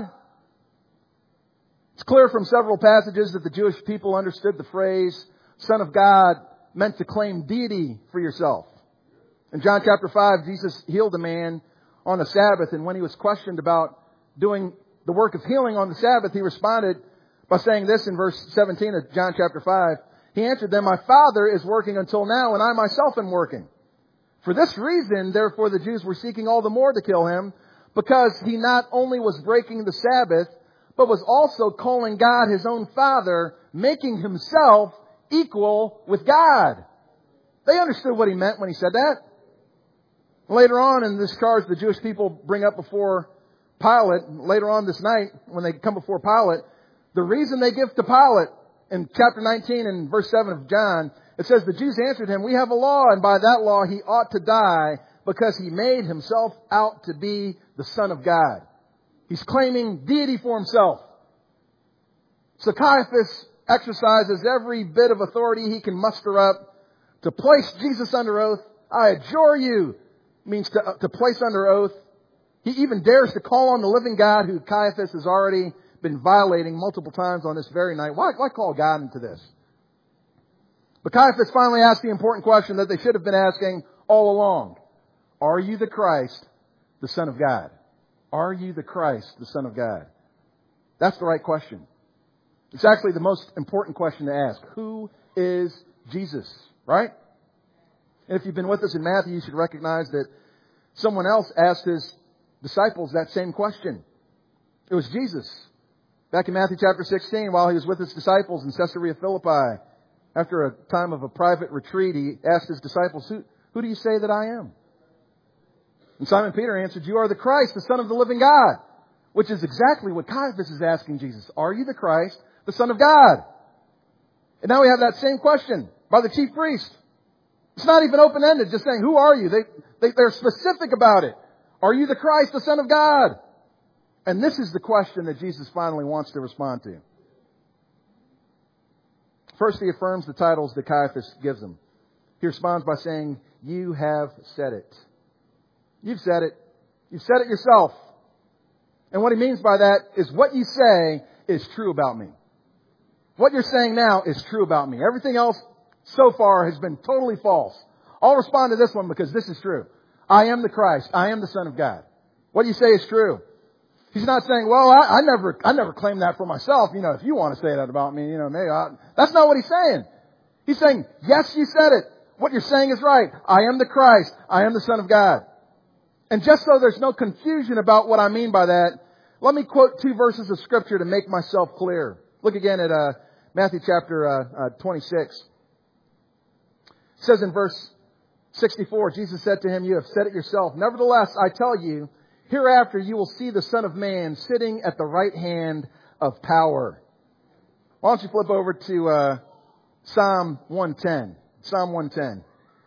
It's clear from several passages that the Jewish people understood the phrase Son of God meant to claim deity for yourself. In John chapter five, Jesus healed a man on the Sabbath, and when he was questioned about doing the work of healing on the Sabbath, he responded by saying this in verse seventeen of John chapter five. He answered them, "My Father is working until now, and I myself am working." For this reason, therefore, the Jews were seeking all the more to kill Him, because He not only was breaking the Sabbath, but was also calling God His own Father, making Himself equal with God. They understood what He meant when He said that. Later on in this charge, the Jewish people bring up before Pilate, later on this night, when they come before Pilate, the reason they give to Pilate, in chapter nineteen and verse seven of John, it says, "The Jews answered him, 'We have a law, and by that law He ought to die, because He made Himself out to be the Son of God.'" He's claiming deity for Himself. So Caiaphas exercises every bit of authority he can muster up to place Jesus under oath. "I adjure you," means to, uh, to place under oath. He even dares to call on the living God, who Caiaphas has already been violating multiple times on this very night. Why, why call God into this? But Caiaphas finally asked the important question that they should have been asking all along. Are you the Christ, the Son of God? Are you the Christ, the Son of God? That's the right question. It's actually the most important question to ask. Who is Jesus, right? And if you've been with us in Matthew, you should recognize that someone else asked his disciples that same question. It was Jesus. Back in Matthew chapter sixteen, while he was with his disciples in Caesarea Philippi, after a time of a private retreat, he asked his disciples, who, who do you say that I am? And Simon Peter answered, you are the Christ, the Son of the living God. Which is exactly what Caiaphas is asking Jesus. Are you the Christ, the Son of God? And now we have that same question by the chief priest. It's not even open-ended, just saying, who are you? They, they, they're specific about it. Are you the Christ, the Son of God? And this is the question that Jesus finally wants to respond to. First, he affirms the titles that Caiaphas gives him. He responds by saying, you have said it. You've said it. You've said it yourself. And what he means by that is what you say is true about me. What you're saying now is true about me. Everything else so far has been totally false. I'll respond to this one because this is true. I am the Christ. I am the Son of God. What you say is true. He's not saying, well, I, I never, I never claimed that for myself. You know, if you want to say that about me, you know, maybe I, that's not what he's saying. He's saying, yes, you said it. What you're saying is right. I am the Christ. I am the Son of God. And just so there's no confusion about what I mean by that, let me quote two verses of Scripture to make myself clear. Look again at uh, Matthew chapter uh, uh, twenty-six. It says in verse sixty-four, Jesus said to him, you have said it yourself. Nevertheless, I tell you, hereafter you will see the Son of Man sitting at the right hand of power. Why don't you flip over to uh, Psalm one ten. Psalm one ten.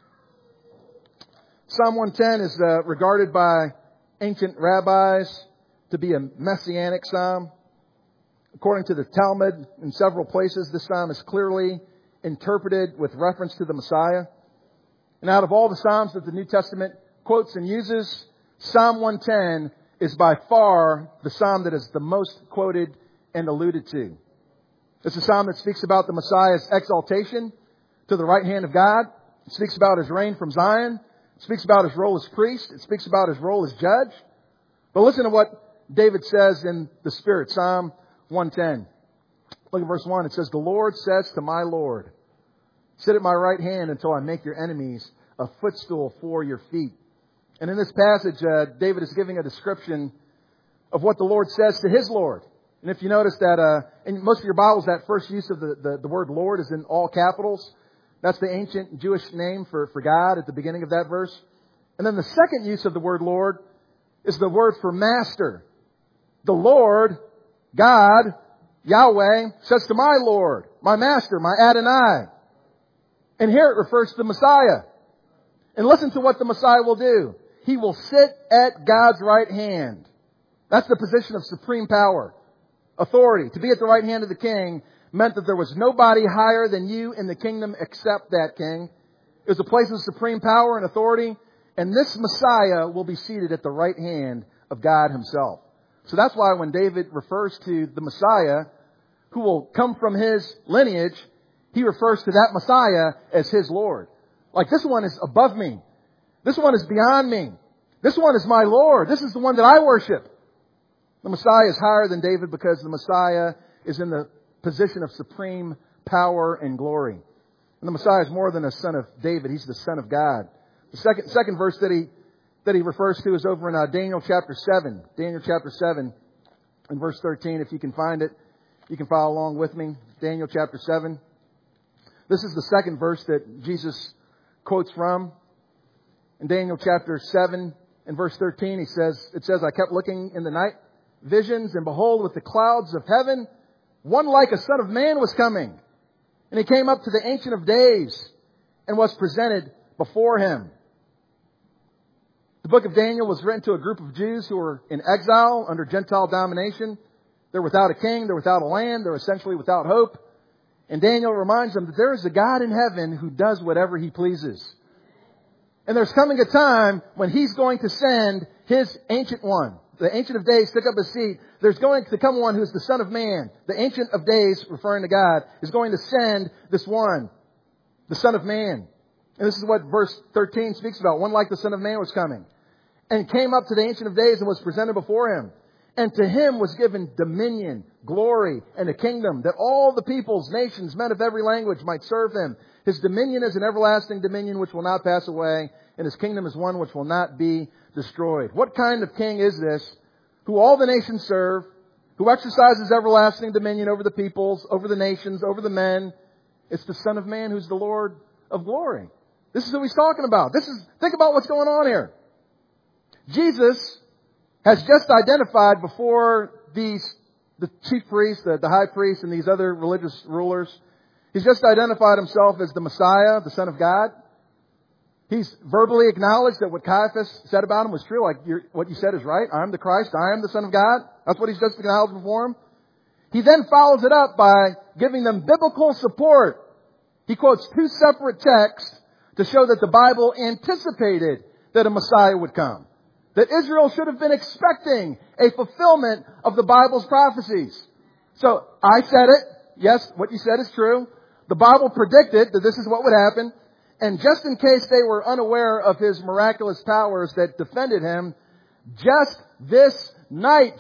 Psalm one ten is uh, regarded by ancient rabbis to be a messianic psalm. According to the Talmud, in several places, this psalm is clearly interpreted with reference to the Messiah. And out of all the psalms that the New Testament quotes and uses, Psalm one ten is by far the psalm that is the most quoted and alluded to. It's a psalm that speaks about the Messiah's exaltation to the right hand of God. It speaks about his reign from Zion. It speaks about his role as priest. It speaks about his role as judge. But listen to what David says in the Spirit, Psalm one ten. Look at verse one. It says, the Lord says to my Lord, sit at my right hand until I make your enemies a footstool for your feet. And in this passage, uh, David is giving a description of what the Lord says to his Lord. And if you notice that uh, in most of your Bibles, that first use of the, the, the word Lord is in all capitals. That's the ancient Jewish name for, for God at the beginning of that verse. And then the second use of the word Lord is the word for master. The Lord, God, Yahweh, says to my Lord, my master, my Adonai. And here it refers to the Messiah. And listen to what the Messiah will do. He will sit at God's right hand. That's the position of supreme power, authority. To be at the right hand of the king meant that there was nobody higher than you in the kingdom except that king. It was a place of supreme power and authority. And this Messiah will be seated at the right hand of God himself. So that's why when David refers to the Messiah, who will come from his lineage, he refers to that Messiah as his Lord. Like, this one is above me. This one is beyond me. This one is my Lord. This is the one that I worship. The Messiah is higher than David because the Messiah is in the position of supreme power and glory. And the Messiah is more than a son of David. He's the Son of God. The second, second verse that he, that he refers to is over in uh, Daniel chapter seven. Daniel chapter seven and verse thirteen. If you can find it, you can follow along with me. Daniel chapter seven. This is the second verse that Jesus quotes from. In Daniel chapter seven and verse thirteen, he says, it says, I kept looking in the night visions, and behold, with the clouds of heaven, one like a son of man was coming. And he came up to the Ancient of Days and was presented before him. The book of Daniel was written to a group of Jews who were in exile under Gentile domination. They're without a king. They're without a land. They're essentially without hope. And Daniel reminds them that there is a God in heaven who does whatever he pleases. And there's coming a time when he's going to send his Ancient One. The Ancient of Days took up a seat. There's going to come one who's the Son of Man. The Ancient of Days, referring to God, is going to send this one, the Son of Man. And this is what verse thirteen speaks about. One like the Son of Man was coming. And came up to the Ancient of Days and was presented before him. And to him was given dominion, glory, and a kingdom, that all the peoples, nations, men of every language might serve him. His dominion is an everlasting dominion which will not pass away, and his kingdom is one which will not be destroyed. What kind of king is this, who all the nations serve, who exercises everlasting dominion over the peoples, over the nations, over the men? It's the Son of Man who's the Lord of glory. This is who he's talking about. This is, think about what's going on here. Jesus has just identified before these, the chief priests, the, the high priest, and these other religious rulers, he's just identified himself as the Messiah, the Son of God. He's verbally acknowledged that what Caiaphas said about him was true. Like, you're, what you said is right. I am the Christ. I am the Son of God. That's what he's just acknowledged before him. He then follows it up by giving them biblical support. He quotes two separate texts to show that the Bible anticipated that a Messiah would come. That Israel should have been expecting a fulfillment of the Bible's prophecies. So, I said it. Yes, what you said is true. The Bible predicted that this is what would happen. And just in case they were unaware of his miraculous powers that defended him, just this night,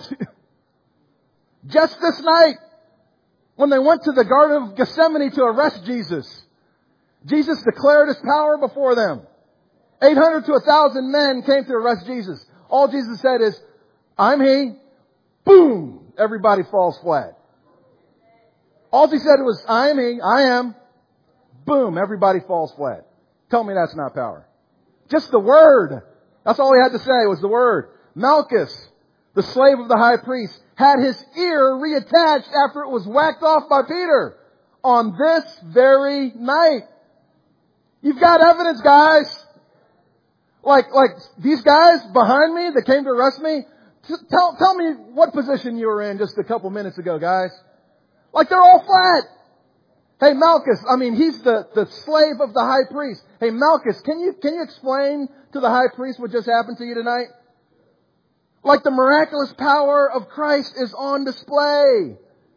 just this night, when they went to the Garden of Gethsemane to arrest Jesus, Jesus declared his power before them. eight hundred to one thousand men came to arrest Jesus. All Jesus said is, I'm he. Boom! Everybody falls flat. All he said was, I am he. I am. Boom! Everybody falls flat. Tell me that's not power. Just the word. That's all he had to say was the word. Malchus, the slave of the high priest, had his ear reattached after it was whacked off by Peter on this very night. You've got evidence, guys. Like, like these guys behind me that came to arrest me, t- tell, tell me what position you were in just a couple minutes ago, guys. Like, they're all flat. Hey, Malchus, I mean, he's the, the slave of the high priest. Hey, Malchus, can you, can you explain to the high priest what just happened to you tonight? Like, the miraculous power of Christ is on display.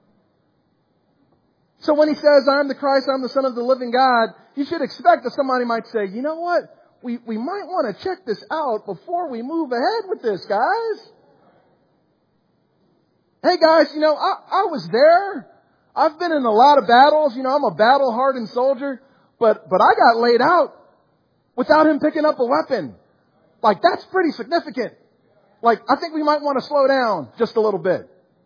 So when he says, I'm the Christ, I'm the Son of the living God, you should expect that somebody might say, you know what? We, we might want to check this out before we move ahead with this, guys. Hey, guys, you know, I, I was there. I've been in a lot of battles. You know, I'm a battle-hardened soldier. But, but I got laid out without him picking up a weapon. Like, that's pretty significant. Like, I think we might want to slow down just a little bit.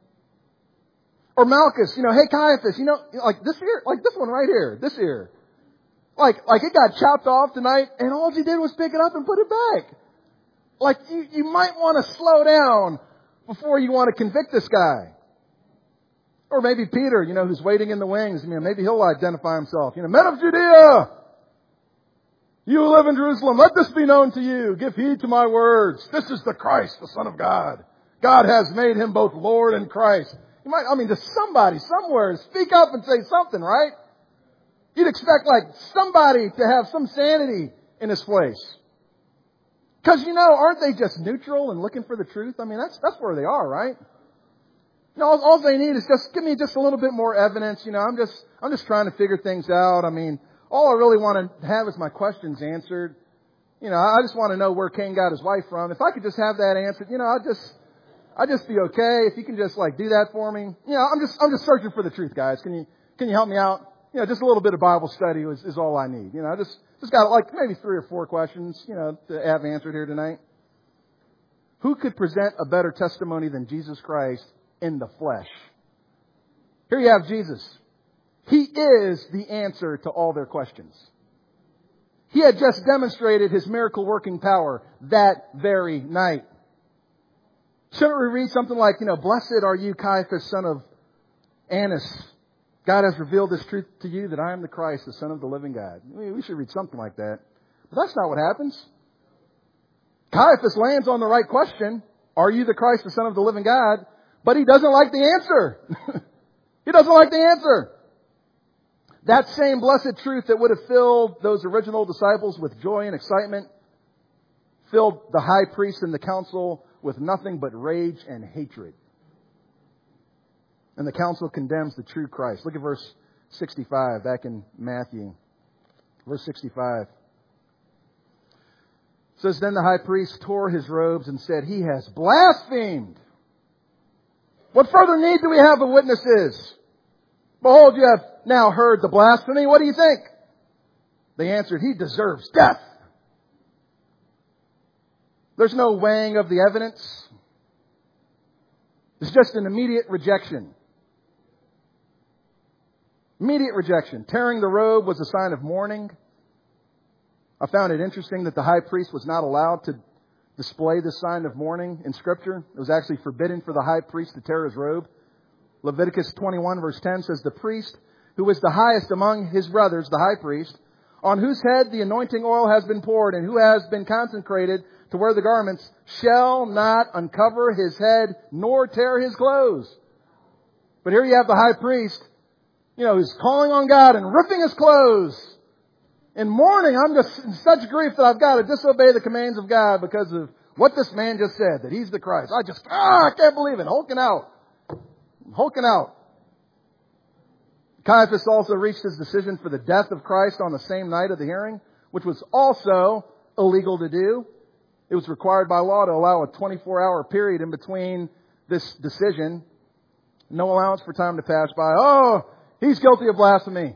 Or Malchus, you know, hey, Caiaphas, you know, like this ear, like this one right here, this ear. Like, like it got chopped off tonight, and all he did was pick it up and put it back. Like, you, you might want to slow down before you want to convict this guy. Or maybe Peter, you know, who's waiting in the wings. You know, maybe he'll identify himself. You know, men of Judea, you who live in Jerusalem, let this be known to you. Give heed to my words. This is the Christ, the Son of God. God has made him both Lord and Christ. You might, I mean, just somebody, somewhere, speak up and say something, right? You'd expect like somebody to have some sanity in this place. Because, you know, aren't they just neutral and looking for the truth? I mean, that's that's where they are, right? You know, all, all they need is just give me just a little bit more evidence. You know, I'm just I'm just trying to figure things out. I mean, all I really want to have is my questions answered. You know, I just want to know where Cain got his wife from. If I could just have that answered, you know, I'd just I'd just be okay. If you can just like do that for me. You know, I'm just I'm just searching for the truth, guys. Can you can you help me out? You know, just a little bit of Bible study is, is all I need. You know, I just, just got like maybe three or four questions, you know, to have answered here tonight. Who could present a better testimony than Jesus Christ in the flesh? Here you have Jesus. He is the answer to all their questions. He had just demonstrated his miracle working power that very night. Shouldn't we read something like, you know, blessed are you, Caiaphas, son of Annas. God has revealed this truth to you that I am the Christ, the Son of the living God. I mean, we should read something like that. But that's not what happens. Caiaphas lands on the right question. Are you the Christ, the Son of the living God? But he doesn't like the answer. He doesn't like the answer. That same blessed truth that would have filled those original disciples with joy and excitement filled the high priest and the council with nothing but rage and hatred. And the council condemns the true Christ. Look at verse sixty-five back in Matthew. Verse sixty-five. It says, then the high priest tore his robes and said, he has blasphemed. What further need do we have of witnesses? Behold, you have now heard the blasphemy. What do you think? They answered, he deserves death. There's no weighing of the evidence. It's just an immediate rejection. Immediate rejection. Tearing the robe was a sign of mourning. I found it interesting that the high priest was not allowed to display this sign of mourning in Scripture. It was actually forbidden for the high priest to tear his robe. Leviticus twenty-one verse ten says, the priest who is the highest among his brothers, the high priest, on whose head the anointing oil has been poured and who has been consecrated to wear the garments, shall not uncover his head nor tear his clothes. But here you have the high priest, you know, who's calling on God and ripping his clothes. In mourning, I'm just in such grief that I've got to disobey the commands of God because of what this man just said, that he's the Christ. I just, ah, I can't believe it. Hulking out. Hulking out. Caiaphas also reached his decision for the death of Christ on the same night of the hearing, which was also illegal to do. It was required by law to allow a twenty-four hour period in between this decision. No allowance for time to pass by. Oh, he's guilty of blasphemy.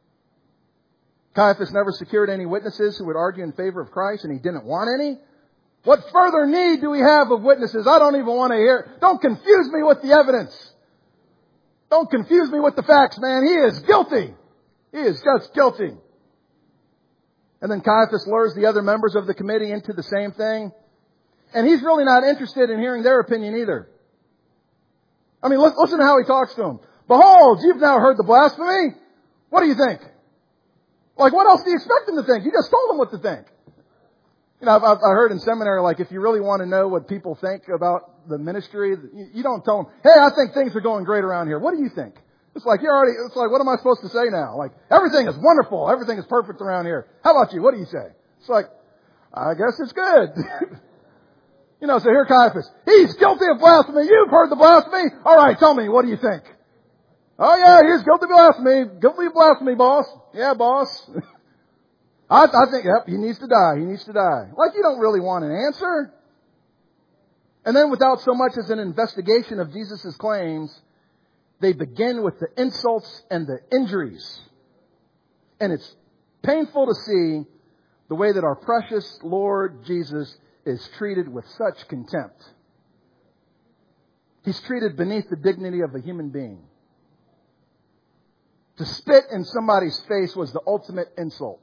Caiaphas never secured any witnesses who would argue in favor of Christ, and he didn't want any. What further need do we have of witnesses? I don't even want to hear. Don't confuse me with the evidence. Don't confuse me with the facts, man. He is guilty. He is just guilty. And then Caiaphas lures the other members of the committee into the same thing. And he's really not interested in hearing their opinion either. I mean, listen to how he talks to them. Behold, you've now heard the blasphemy. What do you think? Like, what else do you expect them to think? You just told them what to think. You know, I've, I've heard in seminary, like, if you really want to know what people think about the ministry, you don't tell them, hey, I think things are going great around here. What do you think? It's like, you're already, it's like, what am I supposed to say now? Like, everything is wonderful. Everything is perfect around here. How about you? What do you say? It's like, I guess it's good. You know, so here Caiaphas. He's guilty of blasphemy. You've heard the blasphemy. All right, tell me, what do you think? Oh yeah, he's guilty of blasphemy. Guilty of blasphemy, boss. Yeah, boss. I, I think, yep, he needs to die. He needs to die. Like, you don't really want an answer. And then without so much as an investigation of Jesus' claims, they begin with the insults and the injuries. And it's painful to see the way that our precious Lord Jesus is treated with such contempt. He's treated beneath the dignity of a human being. To spit in somebody's face was the ultimate insult.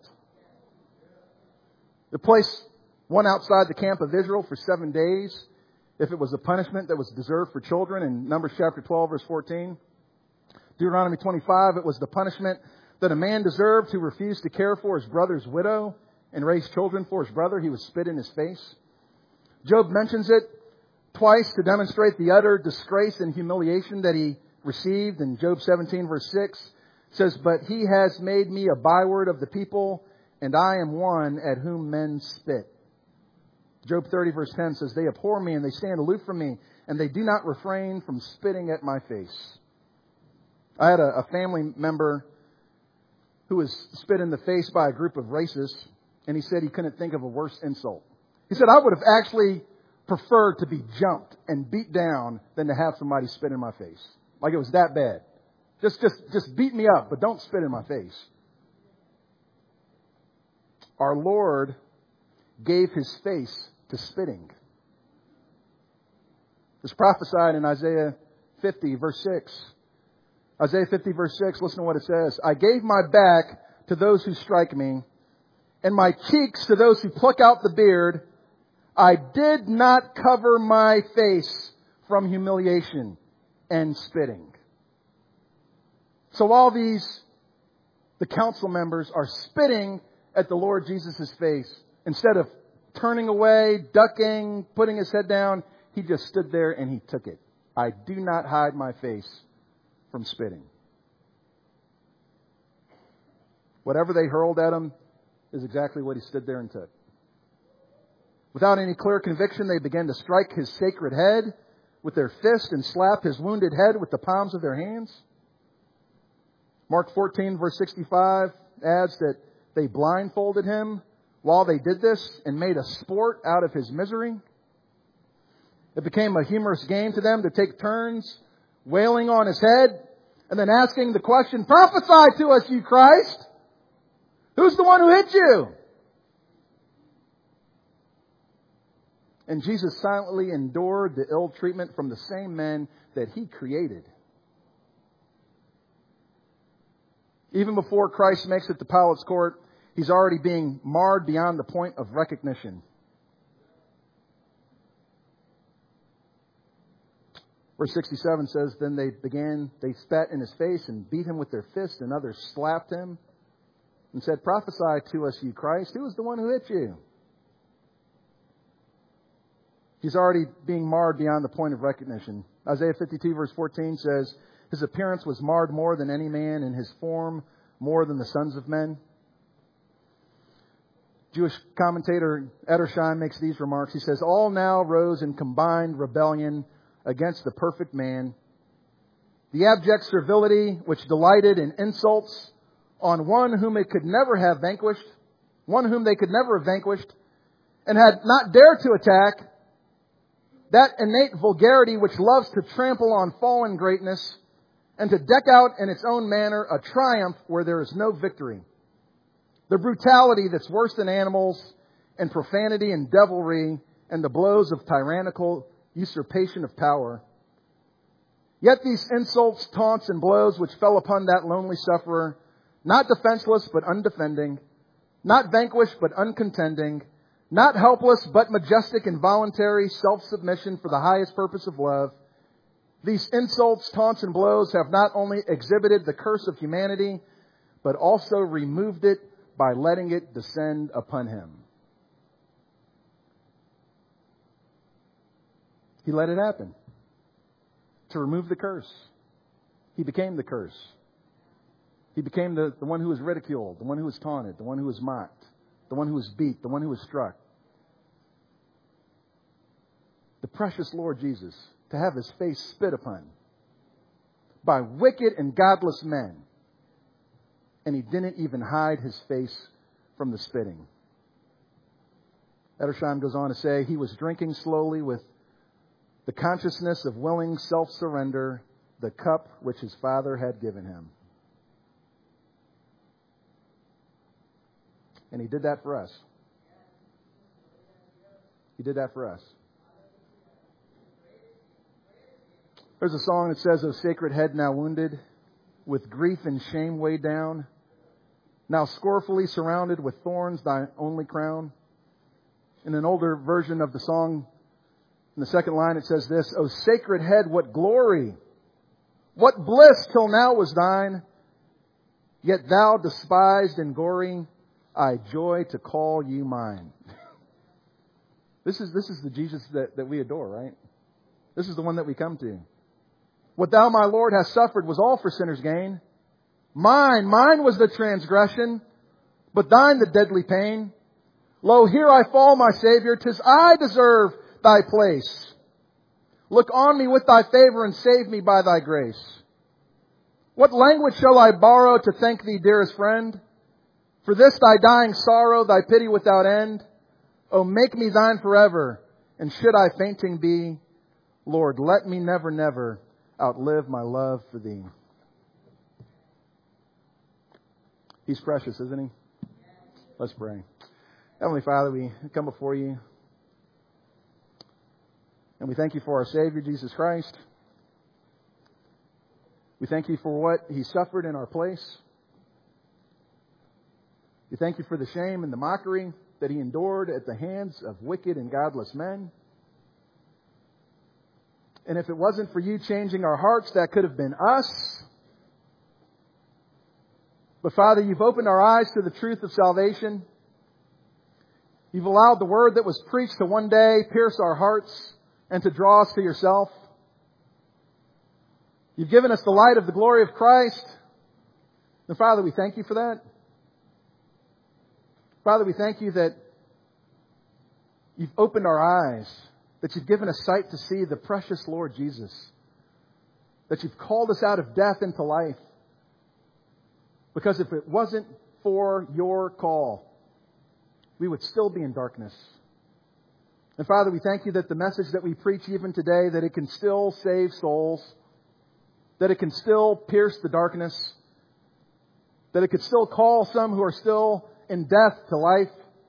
The place went outside the camp of Israel for seven days. If it was a punishment that was deserved for children in Numbers chapter twelve, verse fourteen. Deuteronomy twenty-five, it was the punishment that a man deserved who refused to care for his brother's widow and raise children for his brother. He was spit in his face. Job mentions it twice to demonstrate the utter disgrace and humiliation that he received. In Job seventeen, verse six, it says, but he has made me a byword of the people, and I am one at whom men spit. Job thirty, verse ten says, they abhor me and they stand aloof from me, and they do not refrain from spitting at my face. I had a, a family member who was spit in the face by a group of racists, and he said he couldn't think of a worse insult. He said, I would have actually preferred to be jumped and beat down than to have somebody spit in my face. Like it was that bad. Just, just, just beat me up, but don't spit in my face. Our Lord gave his face to spitting. It's prophesied in Isaiah fifty, verse six. Isaiah fifty, verse six, listen to what it says. I gave my back to those who strike me, and my cheeks to those who pluck out the beard. I did not cover my face from humiliation and spitting. So all these, the council members are spitting at the Lord Jesus' face. Instead of turning away, ducking, putting his head down, he just stood there and he took it. I do not hide my face from spitting. Whatever they hurled at him is exactly what he stood there and took. Without any clear conviction, they began to strike his sacred head with their fist and slap his wounded head with the palms of their hands. Mark fourteen, verse sixty-five adds that they blindfolded him while they did this and made a sport out of his misery. It became a humorous game to them to take turns wailing on his head, and then asking the question, prophesy to us, you Christ. Who's the one who hit you? And Jesus silently endured the ill treatment from the same men that he created. Even before Christ makes it to Pilate's court, he's already being marred beyond the point of recognition. Verse sixty-seven says, then they began, they spat in his face and beat him with their fists, and others slapped him and said, prophesy to us, you Christ. Who is the one who hit you? He's already being marred beyond the point of recognition. Isaiah fifty-two verse fourteen says, his appearance was marred more than any man, and his form more than the sons of men. Jewish commentator Edersheim makes these remarks. He says, all now rose in combined rebellion against the perfect man. The abject servility which delighted in insults on one whom it could never have vanquished, one whom they could never have vanquished, and had not dared to attack. That innate vulgarity which loves to trample on fallen greatness and to deck out in its own manner a triumph where there is no victory. The brutality that's worse than animals, and profanity and devilry, and the blows of tyrannical usurpation of power. Yet these insults, taunts, and blows which fell upon that lonely sufferer, not defenseless but undefending, not vanquished but uncontending, not helpless but majestic in voluntary self-submission for the highest purpose of love, these insults, taunts, and blows have not only exhibited the curse of humanity, but also removed it by letting it descend upon him. He let it happen. To remove the curse. He became the curse. He became the, the one who was ridiculed, the one who was taunted, the one who was mocked, the one who was beat, the one who was struck. The precious Lord Jesus, to have his face spit upon by wicked and godless men. And he didn't even hide his face from the spitting. Edersheim goes on to say, he was drinking slowly with the consciousness of willing self-surrender, the cup which his Father had given him. And he did that for us. He did that for us. There's a song that says, O sacred head now wounded, with grief and shame weighed down, now scornfully surrounded with thorns, thy only crown. In an older version of the song, in the second line, it says this, O sacred head, what glory, what bliss till now was thine, yet thou despised and gory, I joy to call you mine. This is, this is the Jesus that, that we adore, right? This is the one that we come to. What thou, my Lord, hast suffered was all for sinners' gain. Mine, mine was the transgression, but thine the deadly pain. Lo, here I fall, my Savior, 'tis I deserve thy place. Look on me with thy favor and save me by thy grace. What language shall I borrow to thank thee, dearest friend? For this thy dying sorrow, thy pity without end. O make me thine forever, and should I fainting be, Lord, let me never, never outlive my love for thee. He's precious, isn't he? Let's pray. Heavenly Father, we come before you, and we thank you for our Savior, Jesus Christ. We thank you for what he suffered in our place. We thank you for the shame and the mockery that he endured at the hands of wicked and godless men. And if it wasn't for you changing our hearts, that could have been us. But Father, you've opened our eyes to the truth of salvation. You've allowed the word that was preached to one day pierce our hearts and to draw us to yourself. You've given us the light of the glory of Christ. And Father, we thank you for that. Father, we thank you that you've opened our eyes, that you've given us sight to see the precious Lord Jesus, that you've called us out of death into life. Because if it wasn't for your call, we would still be in darkness. And Father, we thank you that the message that we preach even today, that it can still save souls. that it can still pierce the darkness, that it could still call some who are still in death to life,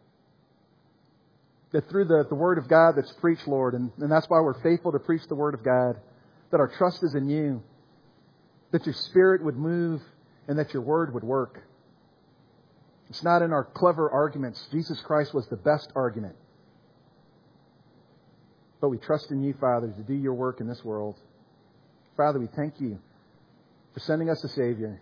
that through the, the Word of God that's preached, Lord, and, and that's why we're faithful to preach the Word of God, that our trust is in You, that Your Spirit would move and that Your Word would work. It's not in our clever arguments. Jesus Christ was the best argument. But we trust in You, Father, to do Your work in this world. Father, we thank You for sending us a Savior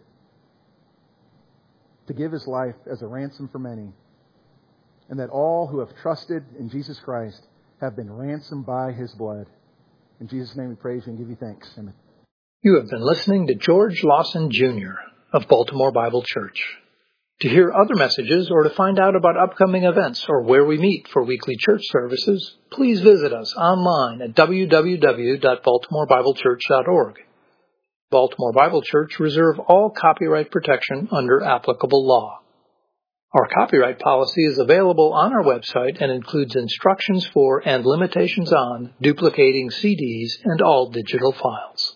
to give His life as a ransom for many, and that all who have trusted in Jesus Christ have been ransomed by His blood. In Jesus' name we praise You and give You thanks. Amen. You have been listening to George Lawson Junior of Baltimore Bible Church. To hear other messages or to find out about upcoming events or where we meet for weekly church services, please visit us online at w w w dot baltimore bible church dot org. Baltimore Bible Church reserve all copyright protection under applicable law. Our copyright policy is available on our website and includes instructions for and limitations on duplicating C Ds and all digital files.